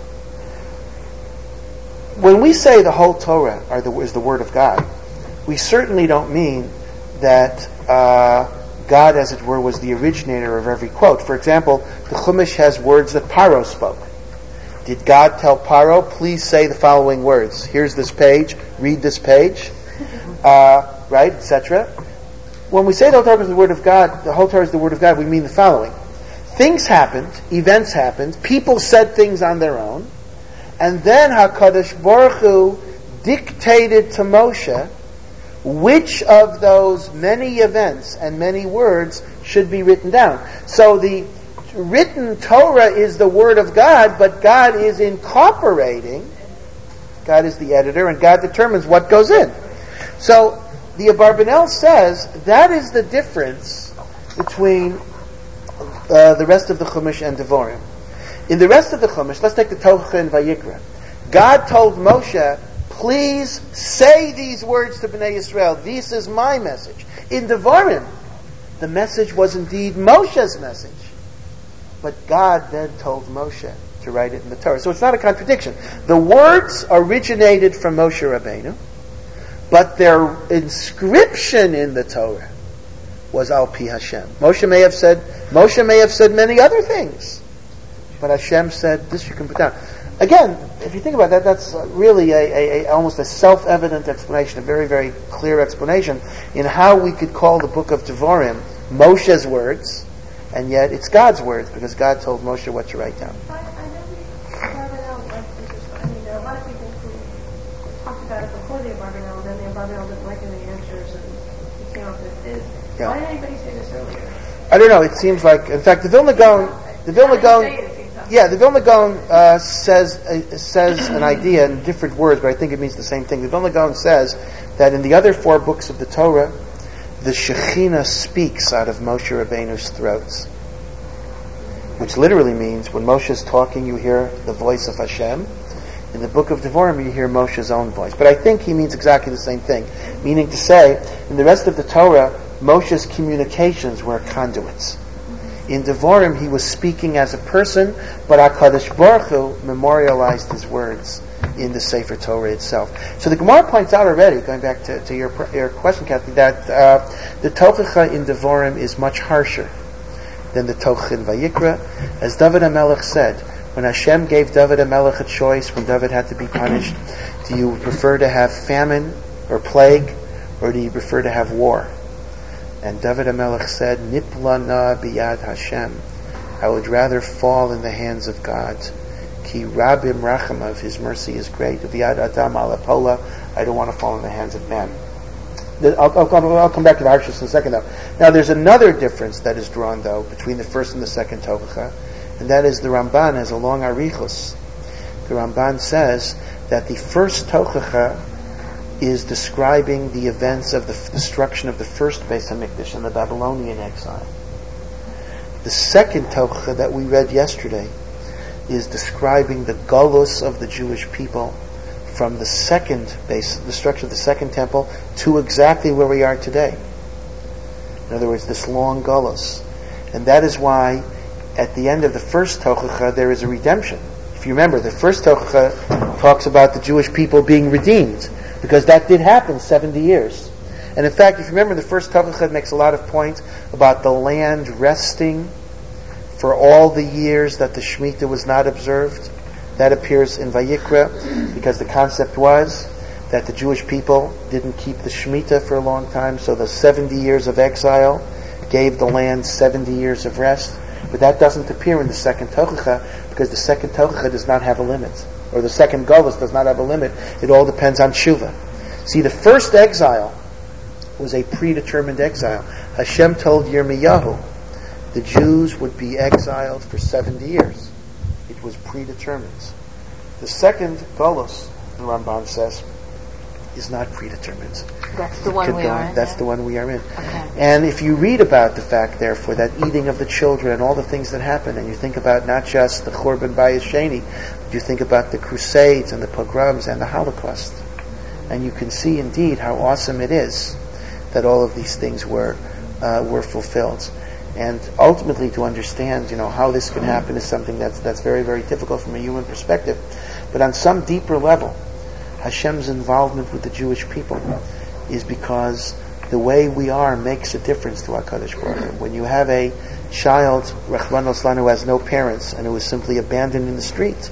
When we say the whole Torah is the Word of God, we certainly don't mean that God, as it were, was the originator of every quote. For example, the Chumash has words that Paro spoke. Did God tell Paro, please say the following words? Here's this page, read this page, right, etc. When we say the whole Torah is the Word of God, the whole Torah is the Word of God, we mean the following. Things happened, events happened, people said things on their own, and then HaKadosh Baruch Hu dictated to Moshe which of those many events and many words should be written down. So the written Torah is the Word of God, but God is incorporating, God is the editor, and God determines what goes in. So the Abarbanel says that is the difference between the rest of the Chumash and Devarim. In the rest of the Chumash, let's take the Tochacha and Vayikra. God told Moshe, please say these words to Bnei Yisrael. This is my message. In Devarim, the message was indeed Moshe's message. But God then told Moshe to write it in the Torah. So it's not a contradiction. The words originated from Moshe Rabbeinu, but their inscription in the Torah was Al Pi Hashem. Moshe may have said many other things, but Hashem said, this you can put down. Again, if you think about that, that's really almost a self-evident explanation, a very, very clear explanation in how we could call the book of Devarim Moshe's words, and yet it's God's words, because God told Moshe what to write down. A lot of people who talked about it before the Abarbanel, and then the Abarbanel didn't like any answers, and he came up with this. Yeah. Why didn't anybody say this earlier? I don't know. It seems like, in fact, the Vilna Gaon says an idea in different words, but I think it means the same thing. The Vilna Gaon says that in the other 4 books of the Torah, the Shekhinah speaks out of Moshe Rabbeinu's throats, which literally means when Moshe is talking, you hear the voice of Hashem. In the book of Devarim, you hear Moshe's own voice. But I think he means exactly the same thing, meaning to say, in the rest of the Torah, Moshe's communications were conduits. In Devarim, he was speaking as a person, but HaKadosh Baruch Hu memorialized his words in the Sefer Torah itself. So the Gemara points out already, going back to your question, Kathy, that the Tochacha in Devarim is much harsher than the Tochacha in Vayikra. As David HaMelech said, when Hashem gave David HaMelech a choice, when David had to be punished, do you prefer to have famine or plague, or do you prefer to have war? And David HaMelech said, Nipla na biyad Hashem. I would rather fall in the hands of God. Ki rabim rachamav, His mercy is great. V'yad adam alapola, I don't want to fall in the hands of man. I'll come back to the hardships in a second, though. Now, there's another difference that is drawn, though, between the first and the second Tochacha, and that is the Ramban has a long arichos. The Ramban says that the first Tochacha is describing the events of the destruction of the first Beis HaMikdash in the Babylonian exile. The second Tochacha that we read yesterday is describing the galus of the Jewish people from the second base, the structure of the second temple, to exactly where we are today. In other words, this long galus. And that is why at the end of the first Tochacha there is a redemption. If you remember, the first Tochacha talks about the Jewish people being redeemed, because that did happen 70 years. And in fact, if you remember, the first Tochacha makes a lot of points about the land resting for all the years that the Shemitah was not observed. That appears in Vayikra, because the concept was that the Jewish people didn't keep the Shemitah for a long time, so the 70 years of exile gave the land 70 years of rest. But that doesn't appear in the second Tochacha, because the second Tochacha does not have a limit, or the second Golus does not have a limit. It all depends on Tshuva. See, the first exile was a predetermined exile. Hashem told Yirmiyahu the Jews would be exiled for 70 years. It was predetermined. The second Golus, the Ramban says, is not predetermined. That's the one we are in. That's the one we are in. Okay. And if you read about the fact, therefore, that eating of the children and all the things that happen, and you think about not just the Churban Bayis Sheni, but you think about the Crusades and the pogroms and the Holocaust, and you can see indeed how awesome it is that all of these things were fulfilled. And ultimately, to understand, how this can happen is something that's very, very difficult from a human perspective. But on some deeper level, Hashem's involvement with the Jewish people is because the way we are makes a difference to HaKadosh Baruch Hu. When you have a child, Rachman al-Islan, who has no parents and who is simply abandoned in the street,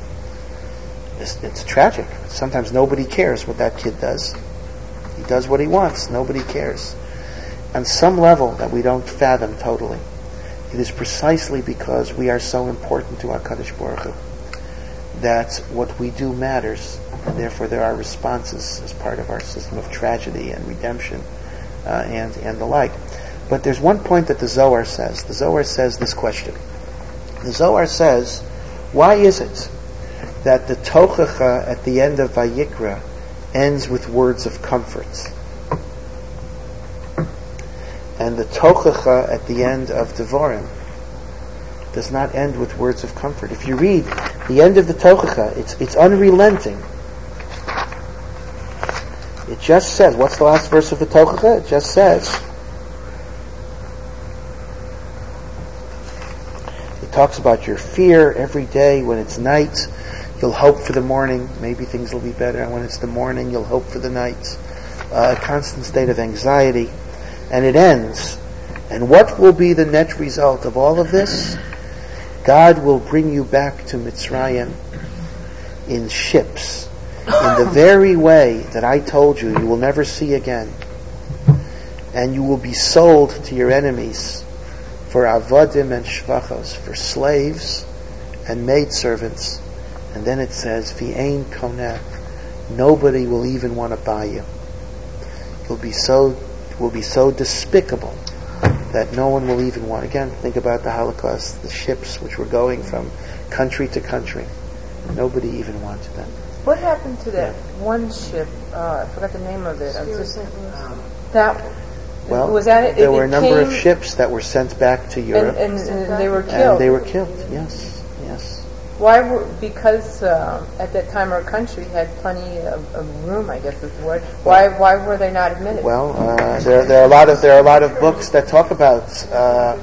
it's tragic. Sometimes nobody cares what that kid does. He does what he wants. Nobody cares. On some level that we don't fathom totally, it is precisely because we are so important to HaKadosh Baruch Hu that what we do matters, and therefore there are responses as part of our system of tragedy and redemption and the like. But there's one point that the Zohar says. The Zohar says this question. The Zohar says, why is it that the Tochacha at the end of Vayikra ends with words of comfort, and the Tochacha at the end of Devarim does not end with words of comfort? If you read the end of the Tochacha, it's unrelenting. It just says, what's the last verse of the Tochacha? It just says, it talks about your fear every day. When it's night, you'll hope for the morning. Maybe things will be better. And when it's the morning, you'll hope for the night. A constant state of anxiety. And it ends. And what will be the net result of all of this? God will bring you back to Mitzrayim in ships, in the very way that I told you will never see again. And you will be sold to your enemies for avadim and shvachos, for slaves and maidservants. And then it says, v'ein koneh, nobody will even want to buy you. You'll be so despicable that no one will even want. Again, think about the Holocaust, the ships which were going from country to country. Nobody even wanted them. What happened to that one ship? I forgot the name of it. Was that it? There were a number of ships that were sent back to Europe, and they were killed. And they were killed. Yes. Why? Because at that time our country had plenty of room, I guess is the word. Why were they not admitted? Well, there are a lot of books that talk about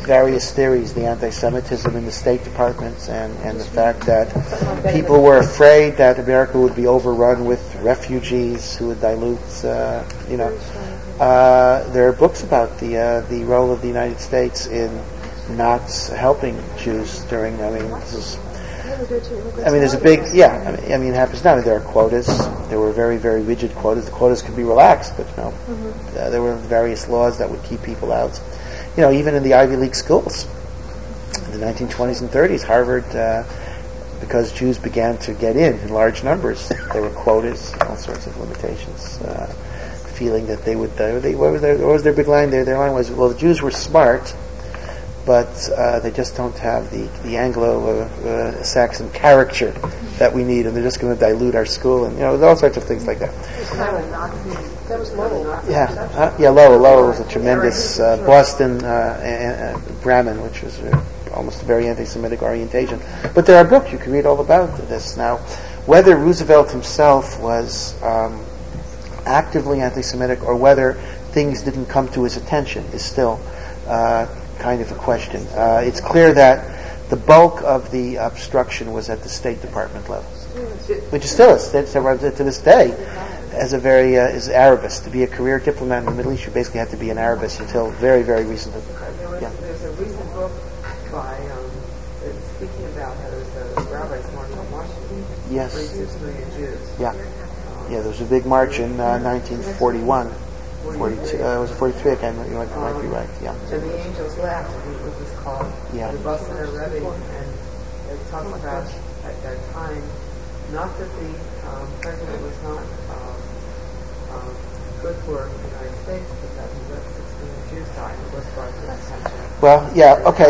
various theories, the anti-Semitism in the State Departments, and the fact that people were afraid that America would be overrun with refugees who would dilute, there are books about the role of the United States in not helping Jews during, there's a big, it happens now. There are quotas. There were very, very rigid quotas. The quotas could be relaxed, but there were various laws that would keep people out. Even in the Ivy League schools, in the 1920s and 30s, Harvard, because Jews began to get in large numbers, there were quotas, all sorts of limitations, feeling that they would, what was their big line? Their line was, well, the Jews were smart, but they just don't have the Anglo-Saxon character that we need, and they're just going to dilute our school, and all sorts of things like that. That was Lowell. Lowell was a tremendous Boston Brahmin, which was almost a very anti-Semitic orientation. But there are books you can read all about this. Now, whether Roosevelt himself was actively anti-Semitic or whether things didn't come to his attention is still kind of a question. It's clear that the bulk of the obstruction was at the State Department level, which is still to this day as a very is Arabist. To be a career diplomat in the Middle East, you basically had to be an Arabist until very, very recently. There's a recent book by speaking about how there's a rabbi march on Washington. Yes. 36 million Jews. Yeah, there was a big march in 1941. 42. It was 43. You might be right. Yeah. And the angels laughed. It was called the Boston Rebbe, and it talks about at that time, not that the president was not good for the United States, but that he let 6 million Jews die. It was brought to attention. Well, yeah, okay,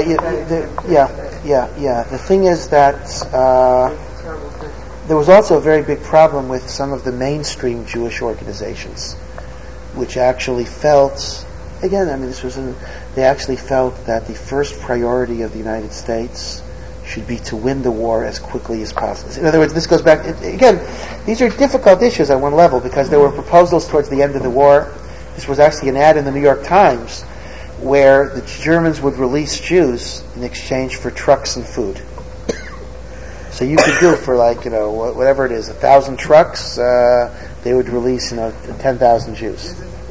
The thing is that there was also a very big problem with some of the mainstream Jewish organizations, which actually felt, they actually felt that the first priority of the United States should be to win the war as quickly as possible. In other words, this goes back, these are difficult issues on one level because there were proposals towards the end of the war. This was actually an ad in the New York Times where the Germans would release Jews in exchange for trucks and food. So you could do for whatever it is, 1,000 trucks, they would release 10,000 Jews.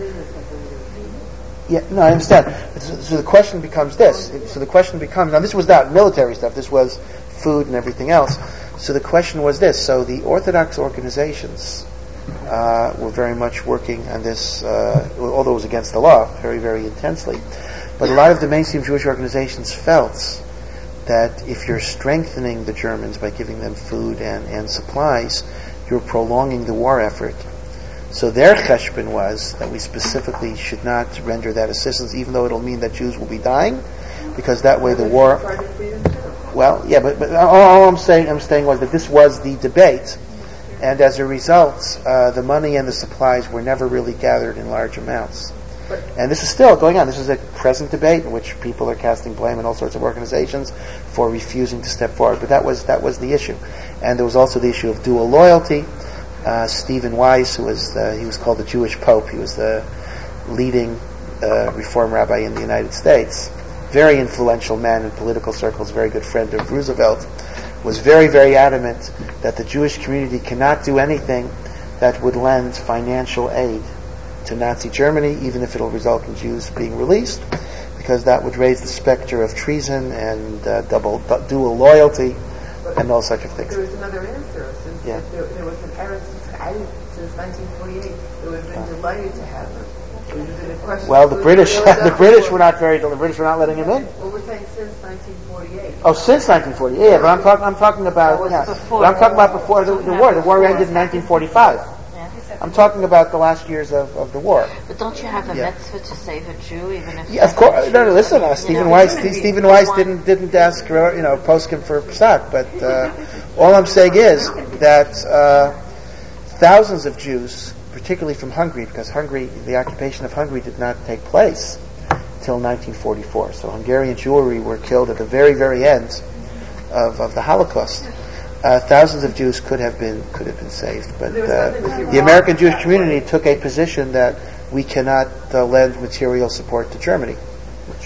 Yeah, no, I understand. So the question becomes this. Now this was not military stuff, this was food and everything else. So the question was this. So the Orthodox organizations were very much working on this, although it was against the law, very, very intensely. But a lot of the mainstream Jewish organizations felt that if you're strengthening the Germans by giving them food and supplies, you're prolonging the war effort. So their cheshbon was that we specifically should not render that assistance, even though it'll mean that Jews will be dying, because that way the war. Well, yeah, but all I'm saying was that this was the debate, and as a result, the money and the supplies were never really gathered in large amounts. And this is still going on. This is a present debate in which people are casting blame on all sorts of organizations for refusing to step forward. But that was the issue, and there was also the issue of dual loyalty. Stephen Wise, he was called the Jewish Pope. He was the leading Reform rabbi in the United States. Very influential man in political circles, very good friend of Roosevelt, was very, very adamant that the Jewish community cannot do anything that would lend financial aid to Nazi Germany, even if it'll result in Jews being released, because that would raise the specter of treason and dual loyalty and all such of things. There was another answer. There was an Eretz since 1948. It would have been delighted to have them. Well, the British were not letting him in. Well, we're saying since 1948. Oh, since 1948. Yeah, but I'm talking about before the war. The war ended in 1945. I'm talking about the last years of the war. But don't you have a mitzvah to save a Jew, even if? Yeah, of course. No, listen. Stephen Weiss didn't ask poskim for psak, but all I'm saying is that thousands of Jews, particularly from Hungary, because the occupation of Hungary did not take place till 1944. So Hungarian Jewry were killed at the very, very end of the Holocaust. Thousands of Jews could have been saved, but the American Jewish community took a position that we cannot lend material support to Germany, which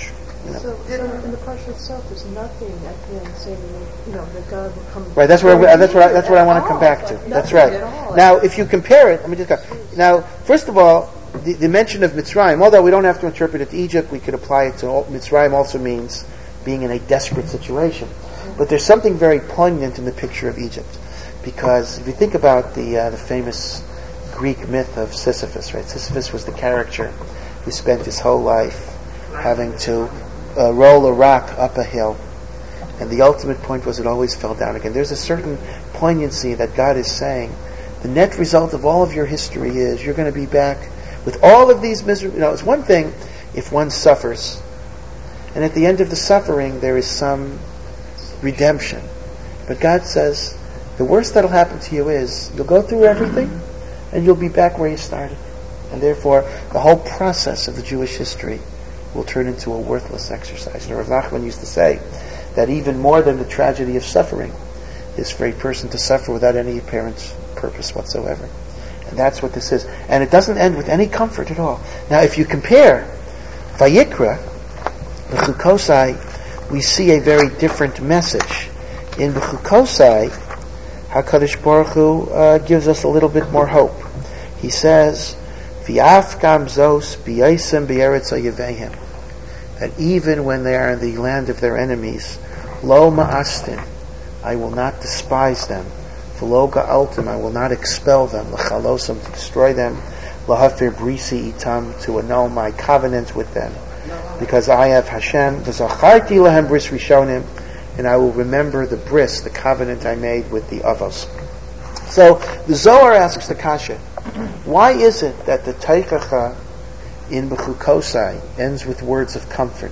So in the parsha itself, there's nothing at the end saying, that God will come. Right. That's what I want to come back to. That's right. Now, if you compare it, let me just go. Now, first of all, the mention of Mitzrayim, although we don't have to interpret it to Egypt, we could apply it to Mitzrayim. Also means being in a desperate situation. But there's something very poignant in the picture of Egypt, because if you think about the famous Greek myth of Sisyphus, right? Sisyphus was the character who spent his whole life having to roll a rock up a hill, and the ultimate point was it always fell down again. There's a certain poignancy that God is saying, the net result of all of your history is you're going to be back with all of these misery. It's one thing if one suffers, and at the end of the suffering there is some redemption. But God says, the worst that'll happen to you is you'll go through everything, and you'll be back where you started. And therefore, the whole process of the Jewish history will turn into a worthless exercise. And Rav Nachman used to say that even more than the tragedy of suffering is for a person to suffer without any apparent purpose whatsoever. And that's what this is. And it doesn't end with any comfort at all. Now, if you compare Vayikra, B'chukosai, we see a very different message. In B'chukosai, HaKadosh Baruch Hu gives us a little bit more hope. He says, V'af gam zos b'yosem b'eretz hayavehim, that even when they are in the land of their enemies, lo ma'astin, I will not despise them. V'lo ga'altim, I will not expel them. L'chalosam, to destroy them. L'hafir brisi itam, to annul my covenant with them. Because I have Hashem, v'zacharti lahem bris rishonim, and I will remember the bris, the covenant I made with the Avos. So the Zohar asks the Kasha, why is it that the Teichacha in B'chukosai ends with words of comfort,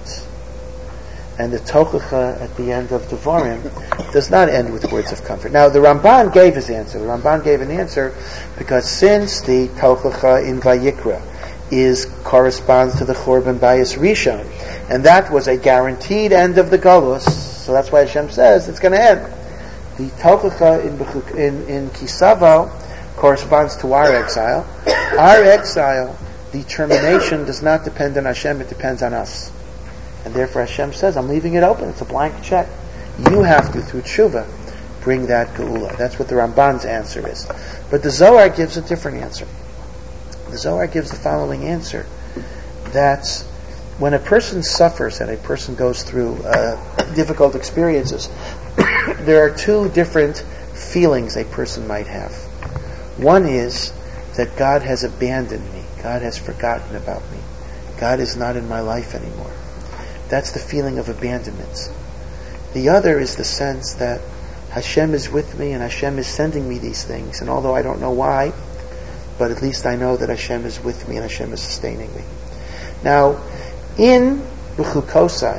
and the Tochacha at the end of Devarim does not end with words of comfort? Now the Ramban gave his answer. The Ramban gave an answer because since the Tochacha in Vayikra corresponds to the Churban Bayis Rishon, and that was a guaranteed end of the Galus, so that's why Hashem says it's going to end. The Tochacha in Kisavo corresponds to our exile. Our exile, the termination does not depend on Hashem, it depends on us. And therefore Hashem says, I'm leaving it open, it's a blank check. You have to, through tshuva, bring that geula. That's what the Ramban's answer is. But the Zohar gives a different answer. The Zohar gives the following answer, that when a person suffers and a person goes through difficult experiences, there are two different feelings a person might have. One is that God has abandoned me. God has forgotten about me. God is not in my life anymore. That's the feeling of abandonment. The other is the sense that Hashem is with me and Hashem is sending me these things. And although I don't know why, but at least I know that Hashem is with me and Hashem is sustaining me. Now, in B'chukosai,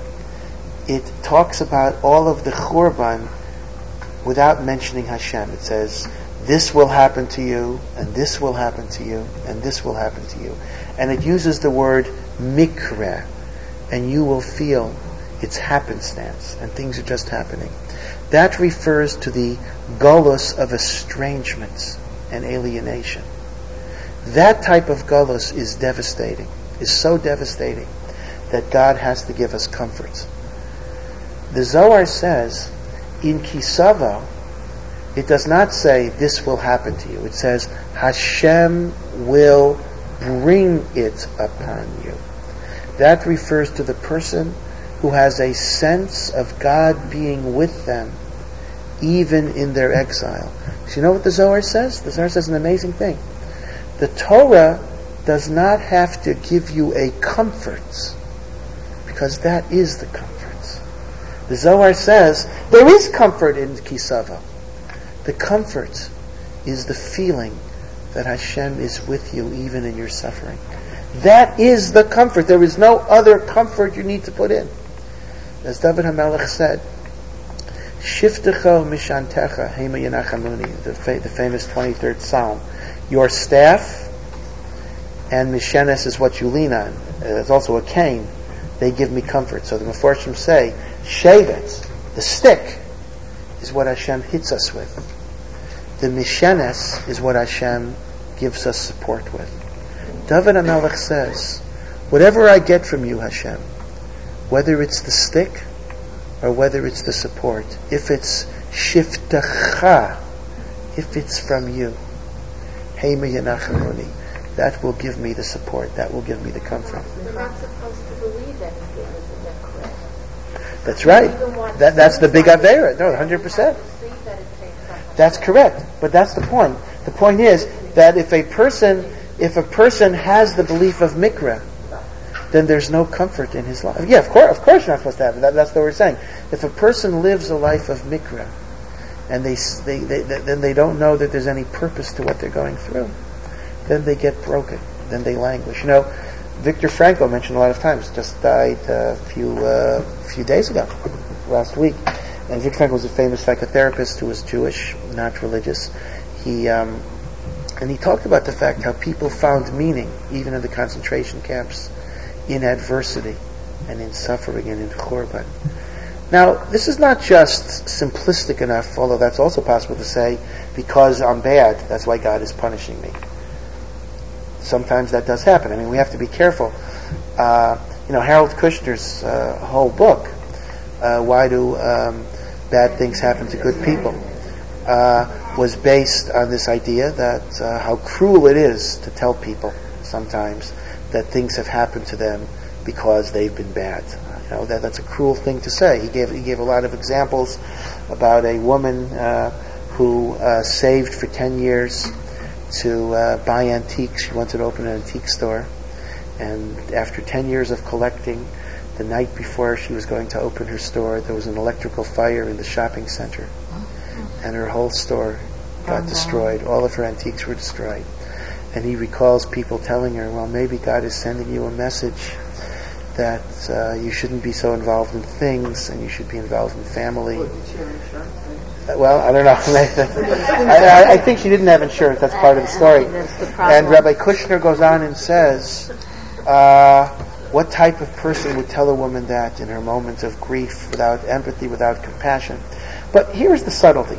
it talks about all of the Churban without mentioning Hashem. It says, this will happen to you, and this will happen to you, and this will happen to you. And it uses the word mikra, and you will feel it's happenstance, and things are just happening. That refers to the galus of estrangement and alienation. That type of galus is devastating, is so devastating, that God has to give us comfort. The Zohar says, in Kisava, it does not say, this will happen to you. It says, Hashem will bring it upon you. That refers to the person who has a sense of God being with them, even in their exile. So you know what the Zohar says? The Zohar says an amazing thing. The Torah does not have to give you a comfort, because that is the comfort. The Zohar says, there is comfort in Kisava. The comfort is the feeling that Hashem is with you even in your suffering. That is the comfort. There is no other comfort you need to put in. As David HaMelech said, Shiftecha mishantecha hema yanachamuni, the famous 23rd Psalm. Your staff and mishenes is what you lean on. There's also a cane. They give me comfort. So the Mefarshim say, shevet, the stick, is what Hashem hits us with. The mishenes is what Hashem gives us support with. David HaMelech says, whatever I get from you, Hashem, whether it's the stick or whether it's the support. If it's shiftacha, if it's from you, Heima Yanachamoni, that will give me the support, that will give me the comfort. We're not supposed to believe anything, isn't that correct? That's right. That's the big Avera. No, 100%. That's correct. But that's the point. The point is that if a person has the belief of Mikra, then there's no comfort in his life. Yeah, of course you're not supposed to have it. That's what we're saying. If a person lives a life of Mikra, and then they don't know that there's any purpose to what they're going through, then they get broken. Then they languish. Viktor Frankl mentioned a lot of times, just died a few days ago, last week. And Viktor Frankl was a famous psychotherapist who was Jewish, not religious. He talked about the fact how people found meaning, even in the concentration camps, in adversity and in suffering and in churban. Now, this is not just simplistic enough, although that's also possible to say, because I'm bad, that's why God is punishing me. Sometimes that does happen. I mean, we have to be careful. Harold Kushner's whole book, Why Do Bad Things Happen to Good People, was based on this idea that how cruel it is to tell people sometimes that things have happened to them because they've been bad. That's a cruel thing to say. He gave a lot of examples about a woman who saved for 10 years to buy antiques. She wanted to open an antique store, and after 10 years of collecting, the night before she was going to open her store, there was an electrical fire in the shopping center, and her whole store got destroyed. All of her antiques were destroyed. And he recalls people telling her, well, maybe God is sending you a message that you shouldn't be so involved in things, and you should be involved in family. Well, I don't know. I think she didn't have insurance. That's part of the story. And Rabbi Kushner goes on and says, what type of person would tell a woman that in her moments of grief, without empathy, without compassion? But here's the subtlety.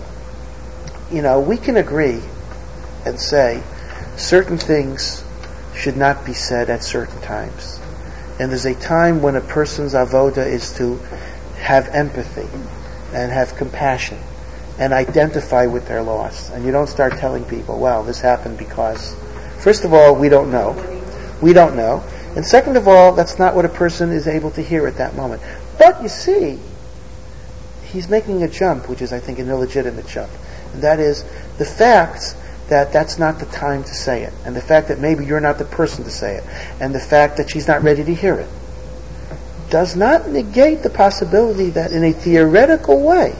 We can agree and say certain things should not be said at certain times. And there's a time when a person's avoda is to have empathy and have compassion and identify with their loss. And you don't start telling people, well, this happened because, first of all, we don't know. We don't know. And second of all, that's not what a person is able to hear at that moment. But you see, he's making a jump, which is, I think, an illegitimate jump. And that is the fact that that's not the time to say it, and the fact that maybe you're not the person to say it, and the fact that she's not ready to hear it, does not negate the possibility that in a theoretical way,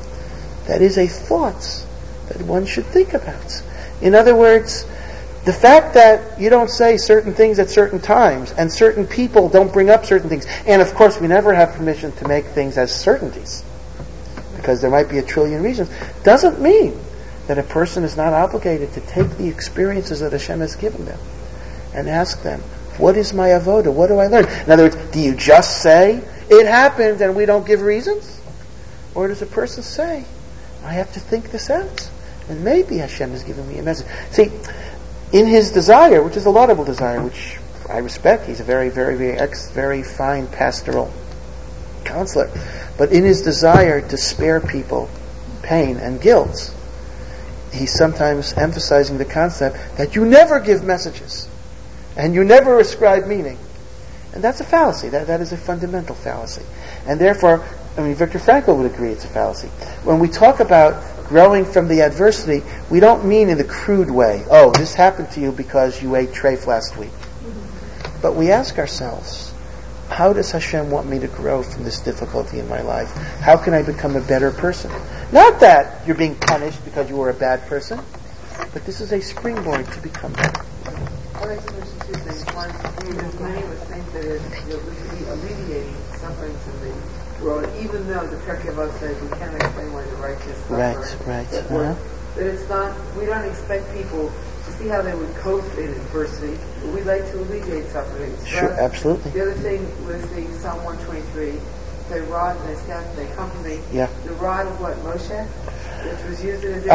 that is a thought that one should think about. In other words, the fact that you don't say certain things at certain times, and certain people don't bring up certain things, and of course we never have permission to make things as certainties, because there might be a trillion reasons, doesn't mean that a person is not obligated to take the experiences that Hashem has given them and ask them, what is my avoda? What do I learn? In other words, do you just say, it happened and we don't give reasons? Or does a person say, I have to think this out, and maybe Hashem has given me a message? See, in his desire, which is a laudable desire, which I respect, he's a very, very, very fine pastoral counselor, but in his desire to spare people pain and guilt, he's sometimes emphasizing the concept that you never give messages and you never ascribe meaning. And that's a fallacy. That is a fundamental fallacy. And therefore, Viktor Frankl would agree it's a fallacy. When we talk about growing from the adversity, we don't mean in the crude way, oh, this happened to you because you ate treif last week. But we ask ourselves, how does Hashem want me to grow from this difficulty in my life? How can I become a better person? Not that you're being punished because you were a bad person, but this is a springboard to become better. I'd like to mention two things. One, many would think that we could be alleviating sufferings in the world, even though the Pirkei Avos says we can't explain why the righteous suffer. Right. That it's not, we don't expect people to see how they would cope in adversity. We'd like to alleviate suffering. Sure, absolutely. The other thing was the Psalm 123, the rod and the staff, they accompany. Yeah. The rod of what, Moshe? Which was used in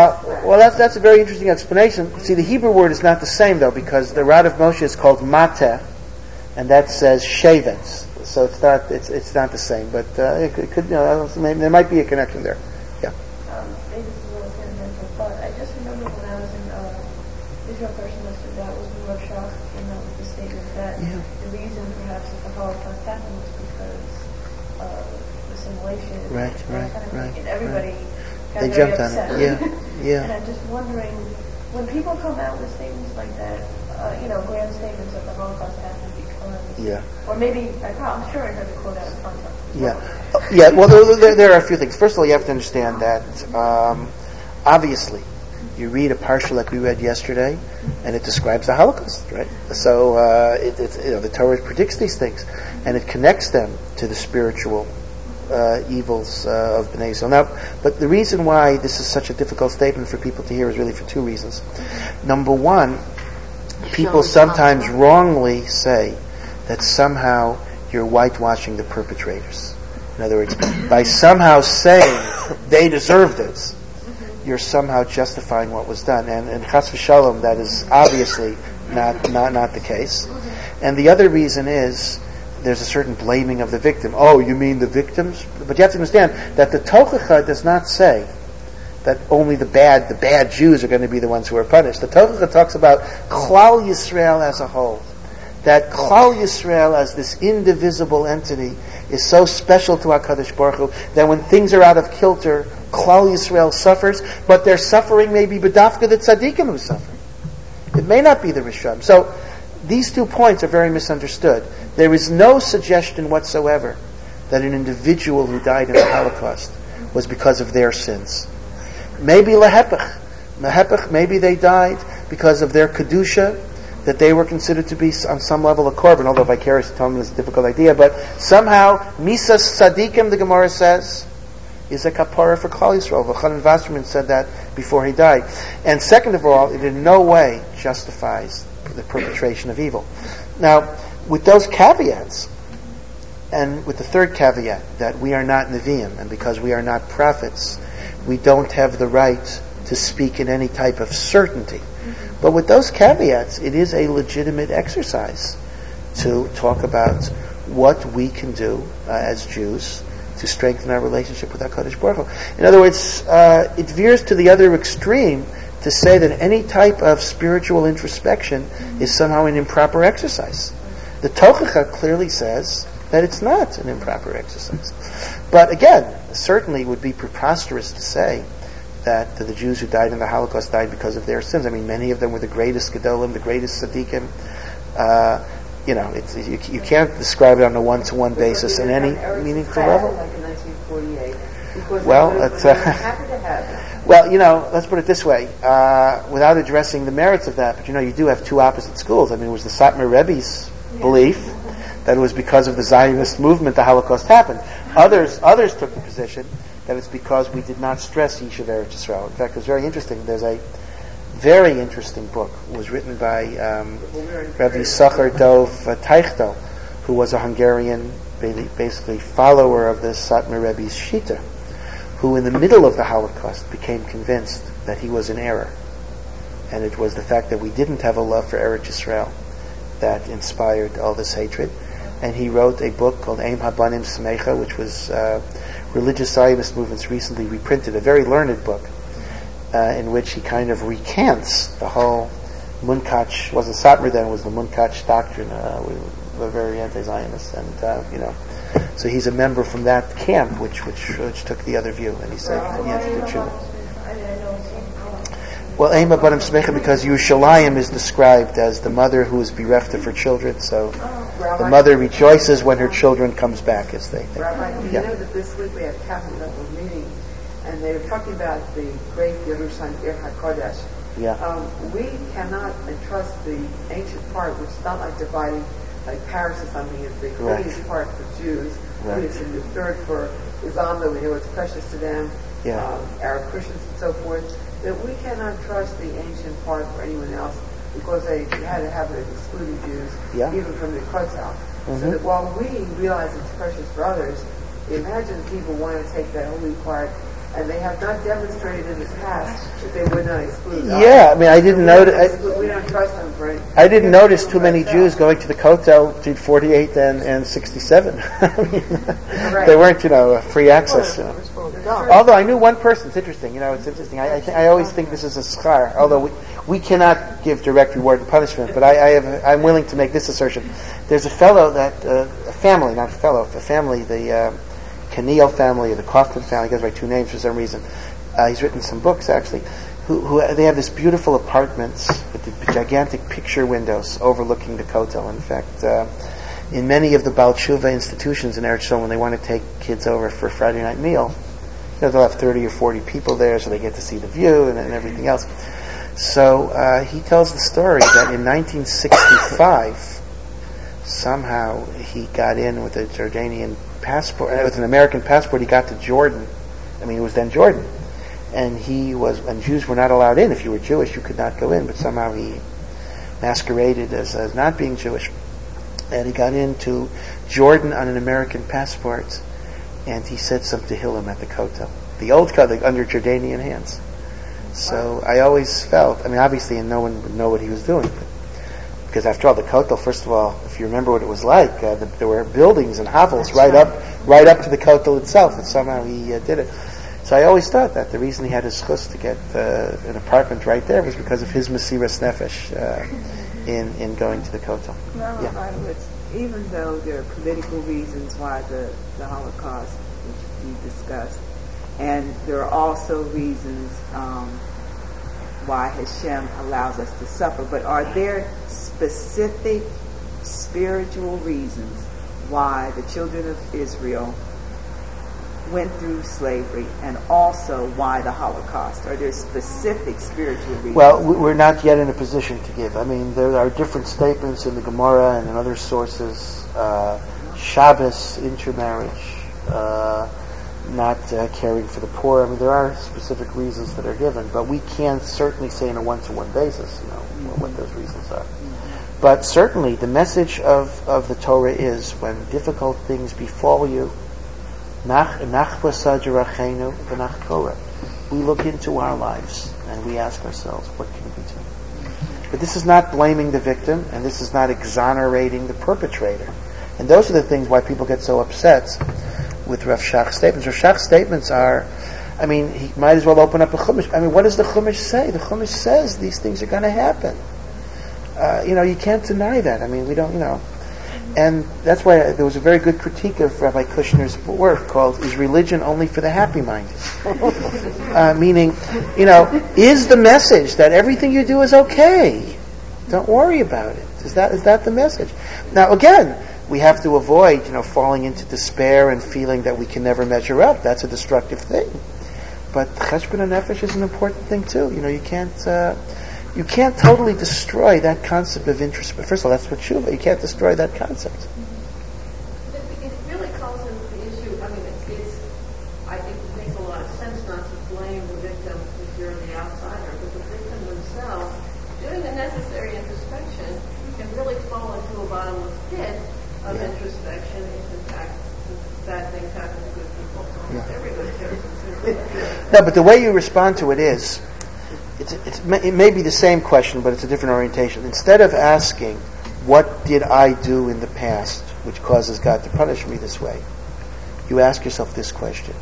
a well, that's a very interesting explanation. See, the Hebrew word is not the same, though, because the rod of Moshe is called mateh, and that says shevet. So it's not the same, but it could maybe there might be a connection there. Yeah. Maybe this is a little sentimental, but I just remember when I was in Israel first semester, that was when Rav Shach came out with the statement that the reason perhaps that the Holocaust happened was because of assimilation. Right. And everybody got They very jumped on upset. it. Yeah. And I'm just wondering, when people come out with statements like that, grand statements that the Holocaust happened because, or maybe, I'm sure I heard the quote out of context. Yeah. Well, there are a few things. First of all, you have to understand that obviously you read a parsha like we read yesterday, and it describes the Holocaust, right? So the Torah predicts these things, and it connects them to the spiritual evils of Bnei Yisrael. Now, but the reason why this is such a difficult statement for people to hear is really for two reasons. Number one, people sometimes wrongly say that somehow you're whitewashing the perpetrators. In other words, by somehow saying they deserve this, you're somehow justifying what was done. And chas v'shalom, that is obviously not the case. And the other reason is there's a certain blaming of the victim. Oh, you mean the victims? But you have to understand that the Tochacha does not say that only the bad Jews are going to be the ones who are punished. The Tochacha talks about Klal Yisrael as a whole. That Klal Yisrael as this indivisible entity is so special to HaKadosh Baruch Hu that when things are out of kilter, Klal Yisrael suffers, but their suffering may be bedafka the tzaddikim who suffer. It may not be the Rishon. So these 2 points are very misunderstood. There is no suggestion whatsoever that an individual who died in the Holocaust was because of their sins. Maybe lehepech, maybe they died because of their kedusha, that they were considered to be on some level a korban, although vicarious atonement is a difficult idea, but somehow misas tzadikim, the Gemara says, is a kapara for Klal Yisrael. Chanan Wasserman said that before he died. And second of all, it in no way justifies the perpetration of evil. Now, with those caveats, and with the third caveat, that we are not Nevi'im, and because we are not prophets, we don't have the right to speak in any type of certainty. But with those caveats, it is a legitimate exercise to talk about what we can do as Jews to strengthen our relationship with HaKadosh Baruch Hu. In other words, it veers to the other extreme to say that any type of spiritual introspection is somehow an improper exercise. The Tochacha clearly says that it's not an improper exercise. But again, certainly it would be preposterous to say that the Jews who died in the Holocaust died because of their sins. I mean, many of them were the greatest Gedolim, the greatest Tzaddikim. You can't describe it on a one-to-one basis in any meaningful level. Like in 1948, because let's put it this way, without addressing the merits of that, but you do have two opposite schools. I mean, it was the Satmar Rebbe's belief that it was because of the Zionist movement the Holocaust happened. Others took the position that it's because we did not stress Yishuv Eretz Yisrael. In fact, it was very interesting. There's a very interesting book. It was written by Rabbi Yisachar Dov Teichtel, who was a Hungarian, basically follower of the Satmar Rebbe's Shita, who in the middle of the Holocaust became convinced that he was in error. And it was the fact that we didn't have a love for Eretz Yisrael that inspired all this hatred. And he wrote a book called Eim Habanim Smecha, which was Religious Zionist Movements recently reprinted, a very learned book, in which he kind of recants the whole Munkach, wasn't Satmar then, was the Munkach doctrine. We were very anti-Zionist, and so he's a member from that camp, which took the other view, and he said, well, Eim Habanim Smecha, because Yerushalayim is described as the mother who is bereft of her children, so the mother rejoices when her children comes back, as they think. Rabbi, you know that this week we had cabinet level meeting, and they were talking about the great Yerushalayim Ir HaKodesh. We cannot entrust the ancient part, which is not like dividing, like Paris or something, is the holiest part for Jews, holiest in the third for Islam, that we know it's precious to them, Arab Christians and so forth, that we cannot trust the ancient part for anyone else, because they had a habit of excluding Jews, even from the Kotel. So that while we realize it's precious for others, imagine people want to take that holy part, and they have not demonstrated in the past that they would not exclude us. I mean, I didn't know that. We don't trust them for it. I didn't notice too many Jews going to the Kotel between 48 and 67. I mean, they weren't, free access. Although I knew one person. It's interesting. It's interesting. I always think this is a schar. Although we cannot give direct reward and punishment, but I'm willing to make this assertion. There's a fellow the Keneal family, or the Kaufman family, he goes by two names for some reason. He's written some books, actually, who they have this beautiful apartments with the gigantic picture windows overlooking the Kotel. In fact, in many of the Baal Tshuva institutions in Eretz Yisrael, when they want to take kids over for a Friday night meal, they'll have 30 or 40 people there, so they get to see the view and everything else. So he tells the story that in 1965, somehow he got in with a Jordanian passport, with an American passport. He got to Jordan. It was then Jordan, and Jews were not allowed in. If you were Jewish, you could not go in. But somehow he masqueraded as not being Jewish, and he got into Jordan on an American passport, and he said some Tehillim at the Kotel, the old Kotel, under Jordanian hands. So I always felt, obviously, no one would know what he was doing. Because after all, the Kotel, first of all, if you remember what it was like, there were buildings and hovels right up to the Kotel itself, and somehow he did it. So I always thought that the reason he had his chus to get an apartment right there was because of his Mesiras Nefesh in going to the Kotel. Even though there are political reasons why the Holocaust, which we discussed, and there are also reasons why Hashem allows us to suffer, but are there specific spiritual reasons why the children of Israel went through slavery, and also why the Holocaust? Are there specific spiritual reasons? Well, we're not yet in a position to give. There are different statements in the Gemara and in other sources. Shabbos, intermarriage, not caring for the poor. There are specific reasons that are given, but we can't certainly say on a one-to-one basis, what those reasons are. But certainly, the message of the Torah is, when difficult things befall you, we look into our lives and we ask ourselves, what can we do? But this is not blaming the victim, and this is not exonerating the perpetrator. And those are the things why people get so upset with Rav Shach's statements. Rav Shach's statements are, he might as well open up a Chumash. What does the Chumash say? The Chumash says these things are going to happen. You can't deny that. We don't, And that's why there was a very good critique of Rabbi Kushner's work called, "Is Religion Only for the Happy Minded?" Meaning, is the message that everything you do is okay? Don't worry about it. Is that the message? Now, again, we have to avoid, falling into despair and feeling that we can never measure up. That's a destructive thing. But Cheshbon HaNefesh is an important thing too. You can't totally destroy that concept of interest. But first of all, that's what tshuva. You can't destroy that concept. It really calls into the issue. I think it makes a lot of sense not to blame the victim if you're the outsider, but the victim themselves, doing the necessary introspection, can really fall into a bottomless pit of introspection if, in fact, bad things happen to good people. So everybody cares. No, but the way you respond to it is, it may be the same question, but it's a different orientation. Instead of asking, what did I do in the past which causes God to punish me this way, you ask yourself this question: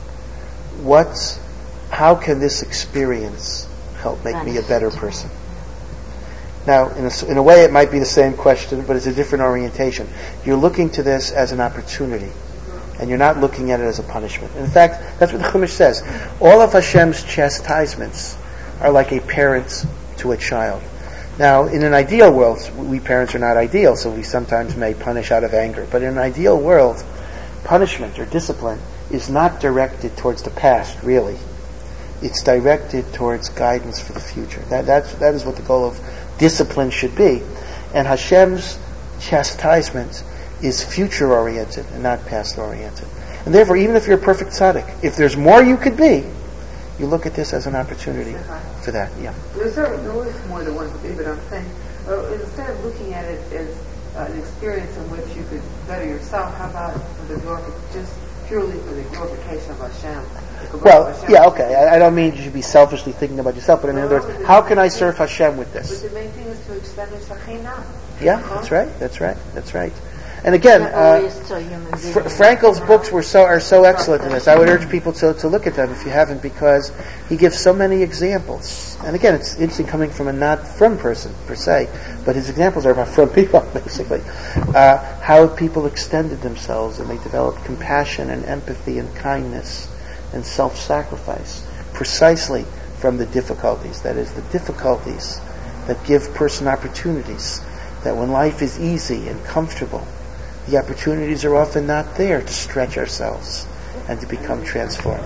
how can this experience help make me a better person? Now, in a way, it might be the same question, but it's a different orientation. You're looking to this as an opportunity, and you're not looking at it as a punishment. In fact, that's what the Chumash says. All of Hashem's chastisements are like a parent to a child. Now, in an ideal world, we parents are not ideal, so we sometimes may punish out of anger. But in an ideal world, punishment or discipline is not directed towards the past, really. It's directed towards guidance for the future. That is what the goal of discipline should be. And Hashem's chastisement is future-oriented and not past-oriented. And therefore, even if you're a perfect tzaddik, if there's more you could be, you look at this as an opportunity for that. Yeah. There is more than one to be, but I'm saying, instead of looking at it as an experience in which you could better yourself, how about just purely for the glorification of Hashem? Well, yeah, okay. I don't mean you should be selfishly thinking about yourself, but I mean, in other words, how can I serve Hashem with But this? the main thing is to extend the Shekhinah. Yeah, that's right. And again, Frankel's books are so excellent in this. I would urge people to look at them if you haven't, because he gives so many examples. And again, it's interesting coming from a not from person per se, but his examples are about from people basically. How people extended themselves and they developed compassion and empathy and kindness and self-sacrifice precisely from the difficulties. That is, the difficulties that give person opportunities. That when life is easy and comfortable, the opportunities are often not there to stretch ourselves and to become transformed.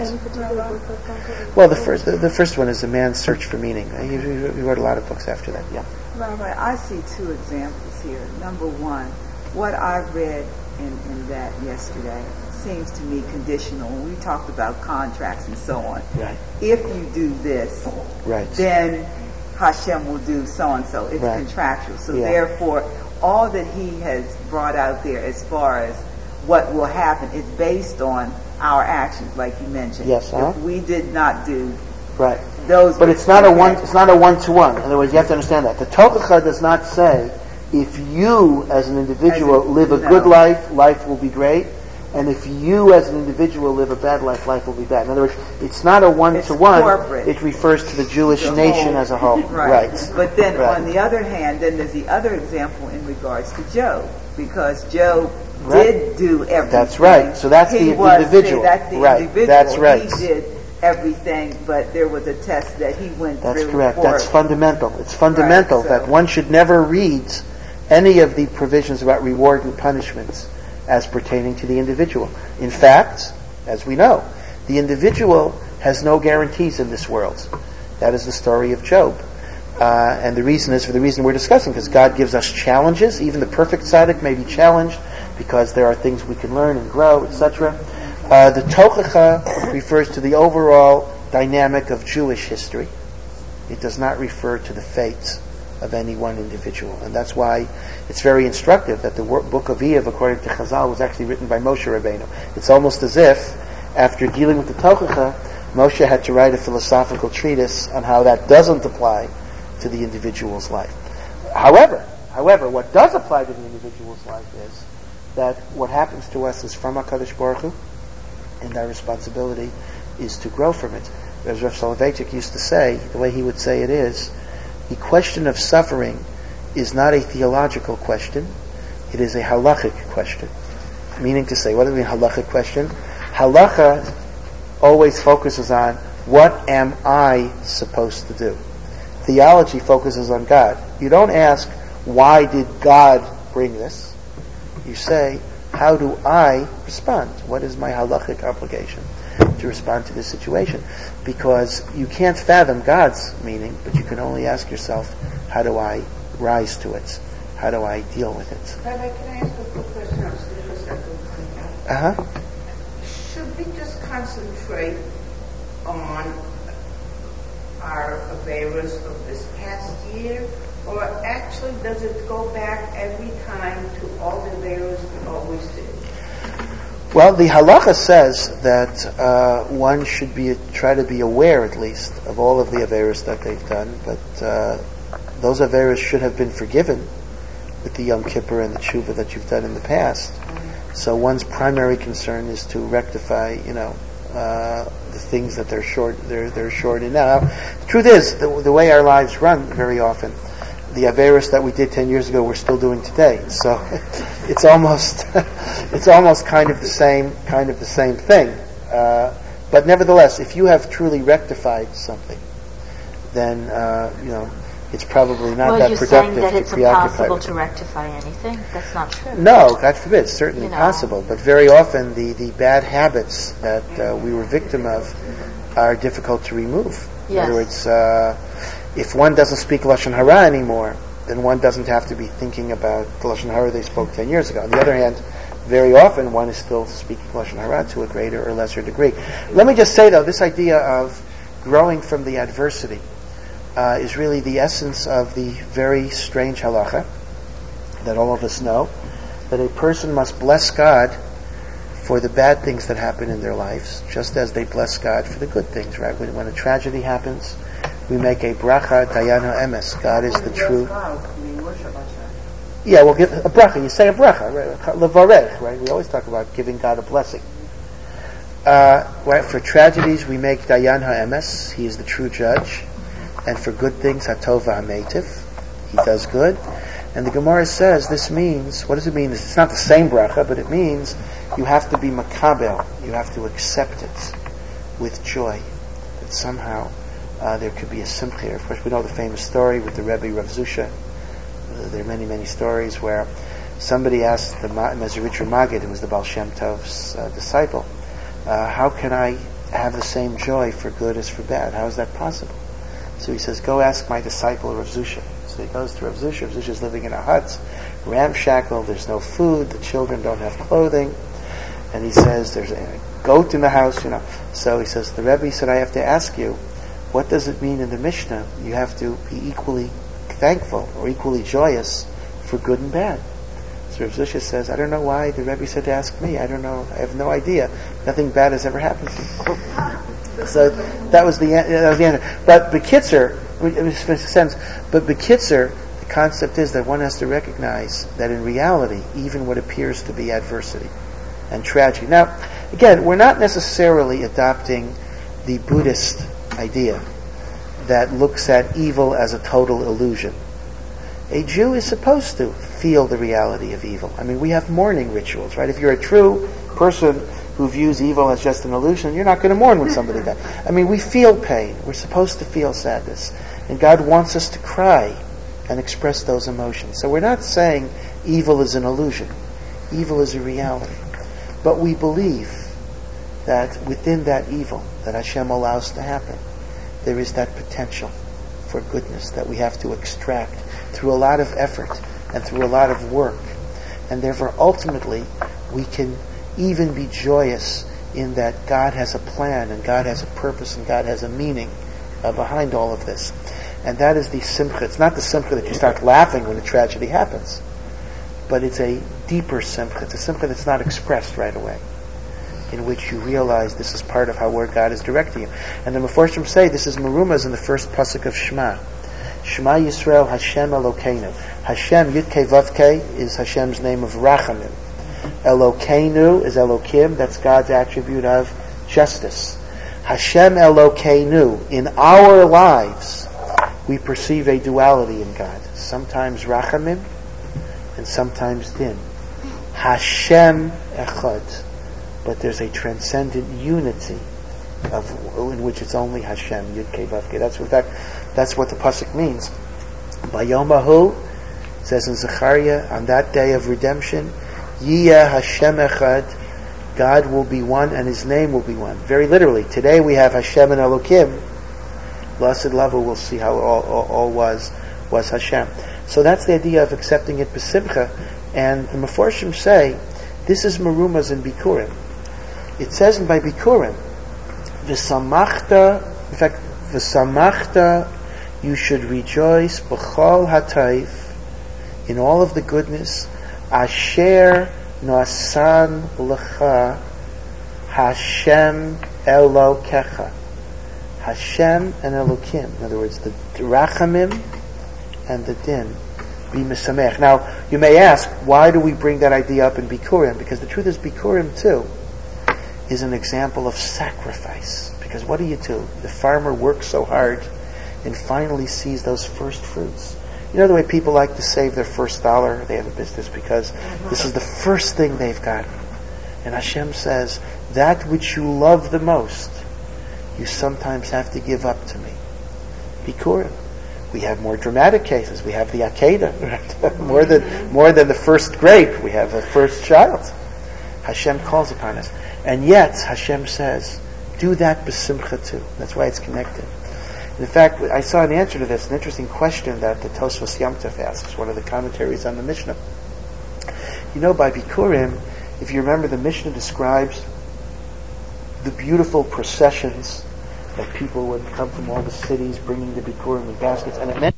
Well, the first one is A Man's Search for Meaning. He wrote a lot of books after that. Yeah. Rabbi, I see two examples here. Number one, what I read in that yesterday seems to me conditional. When we talked about contracts and so on, right. If you do this, right. then Hashem will do so-and-so. It's right. contractual. So therefore, all that he has brought out there as far as what will happen is based on our actions, like you mentioned. Yes, If we did not do right. those, but it's not a one-to-one. In other words, you have to understand that the Tochacha does not say if you as an individual live a good life, life will be great, and if you as an individual live a bad life, life will be bad. In other words, it's not a one-to-one. It refers to the Jewish nation as a whole. Right. But then on the other hand, then there's the other example in regards to Job, because Job did do everything. That's right. So that's the individual. That's the individual. That's right. He did everything, but there was a test that he went through. That's correct. That's fundamental. It's fundamental that one should never read any of the provisions about reward and punishments as pertaining to the individual. In fact, as we know, the individual has no guarantees in this world. That is the story of Job. And the reason is for the reason we're discussing, because God gives us challenges. Even the perfect tzaddik may be challenged because there are things we can learn and grow, etc. The Tochacha refers to the overall dynamic of Jewish history. It does not refer to the fate of any one individual. And that's why it's very instructive that the book of Iyov, according to Chazal, was actually written by Moshe Rabbeinu. It's almost as if, after dealing with the Tochacha, Moshe had to write a philosophical treatise on how that doesn't apply to the individual's life. However, what does apply to the individual's life is that what happens to us is from HaKadosh Baruch Hu, and our responsibility is to grow from it. As Rav Soloveitchik used to say, the way he would say it is, the question of suffering is not a theological question, it is a halachic question. Meaning to say, what do we mean halachic question? Halacha always focuses on what am I supposed to do. Theology focuses on God. You don't ask, why did God bring this? You say, how do I respond? What is my halachic obligation to respond to this situation? Because you can't fathom God's meaning, but you can only ask yourself, how do I rise to it? How do I deal with it? Rabbi, can I ask a quick question? Should we just concentrate on our Averos of this past year, or actually does it go back every time to all the Averos we always did? Well, the halacha says that one should try to be aware, at least, of all of the Averos that they've done, but those Averos should have been forgiven with the Yom Kippur and the Tshuva that you've done in the past. So one's primary concern is to rectify, the things that they're short in now. The truth is, the way our lives run very often, the Averos that we did 10 years ago we're still doing today. So it's almost kind of the same thing. But nevertheless, if you have truly rectified something, then it's probably not that productive to preoccupy with. Well, you're saying that it's impossible to rectify anything? That's not true. No, God forbid. It's certainly possible. But very often the bad habits that we were victim of are difficult to remove. Yes. In other words, if one doesn't speak Lashon Hara anymore, then one doesn't have to be thinking about the Lashon Hara they spoke 10 years ago. On the other hand, very often one is still speaking Lashon Hara to a greater or lesser degree. Let me just say, though, this idea of growing from the adversity is really the essence of the very strange halacha that all of us know, that a person must bless God for the bad things that happen in their lives, just as they bless God for the good things, right? When a tragedy happens, we make a bracha dayan ha'emes. God is the true. Yeah, we'll give a bracha. You say a bracha, right? Levarech, right? We always talk about giving God a blessing. Right? For tragedies, we make dayan ha'emes. He is the true judge. And for good things, hatov ha'meitiv. He does good. And the Gemara says this means, what does it mean? It's not the same bracha, but it means you have to be makabel. You have to accept it with joy. That somehow there could be a simcha. Of course, we know the famous story with the Rebbe Rav Zusha. There are many, many stories where somebody asked the Mezritcher Maggid, who was the Baal Shem Tov's disciple, how can I have the same joy for good as for bad? How is that possible? So he says, go ask my disciple Rav Zusha. So he goes to Rav Zusha. Rav Zusha is living in a hut, ramshackle, there's no food, the children don't have clothing, and he says, there's a goat in the house, So he says, the Rebbe said, I have to ask you, what does it mean in the Mishnah? You have to be equally thankful or equally joyous for good and bad. So Rav Zusha says, I don't know why the Rebbe said to ask me. I don't know. I have no idea. Nothing bad has ever happened to me. So that was the answer. But B'kitzer, it makes sense. But B'kitzer, the concept is that one has to recognize that in reality, even what appears to be adversity and tragedy. Now, again, we're not necessarily adopting the Buddhist idea that looks at evil as a total illusion. A Jew is supposed to feel the reality of evil. I mean, we have mourning rituals, right? If you're a true person who views evil as just an illusion, you're not going to mourn when somebody dies. I mean, we feel pain. We're supposed to feel sadness. And God wants us to cry and express those emotions. So we're not saying evil is an illusion. Evil is a reality. But we believe that within that evil that Hashem allows to happen, there is that potential for goodness that we have to extract through a lot of effort and through a lot of work. And therefore, ultimately, we can even be joyous in that God has a plan and God has a purpose and God has a meaning behind all of this. And that is the simcha. It's not the simcha that you start laughing when a tragedy happens, but it's a deeper simcha. It's a simcha that's not expressed right away, in which you realize this is part of how where God is directing you. And the Meforshim say this is merumaz in the first pasuk of Shema. Shema Yisrael Hashem Elokeinu. Hashem Yud-Kei Vav-Kei is Hashem's name of Rachamim. Elokeinu is Elokim, that's God's attribute of justice. Hashem Elokeinu. In our lives, we perceive a duality in God. Sometimes Rachamim and sometimes Din. Hashem Echad. But there's a transcendent unity in which it's only Hashem, Yud-Kei Vav-Kei. That's what the pasuk means. Bayomahu, it says in Zechariah, on that day of redemption, Yiyah Hashem Echad, God will be one and His name will be one. Very literally, today we have Hashem and Elokim. Blessed Lava, we'll see how all was Hashem. So that's the idea of accepting it b'simcha. And the Meforshim say, this is merumaz in Bikurim. It says by Bikurim, V'samachta, in fact, V'samachta, you should rejoice, B'chol hatayv, in all of the goodness, Asher nasan lecha, Hashem Elokecha. Hashem and Elokim. In other words, the Rachamim and the Din. Be Mesamech. Now, you may ask, why do we bring that idea up in Bikurim? Because the truth is, Bikurim too is an example of sacrifice. Because what do? The farmer works so hard and finally sees those first fruits. You know the way people like to save their first dollar? They have a business because this is the first thing they've gotten. And Hashem says, that which you love the most, you sometimes have to give up to me. Bikurim. We have more dramatic cases. We have the Akedah, right? more than the first grape. We have the first child. Hashem calls upon us. And yet, Hashem says, do that b'simcha too. That's why it's connected. In fact, I saw an answer to this, an interesting question that the Tosfos Yom Tov asks, one of the commentaries on the Mishnah. You know, by Bikurim, if you remember, the Mishnah describes the beautiful processions that people would come from all the cities bringing the Bikurim in baskets, and it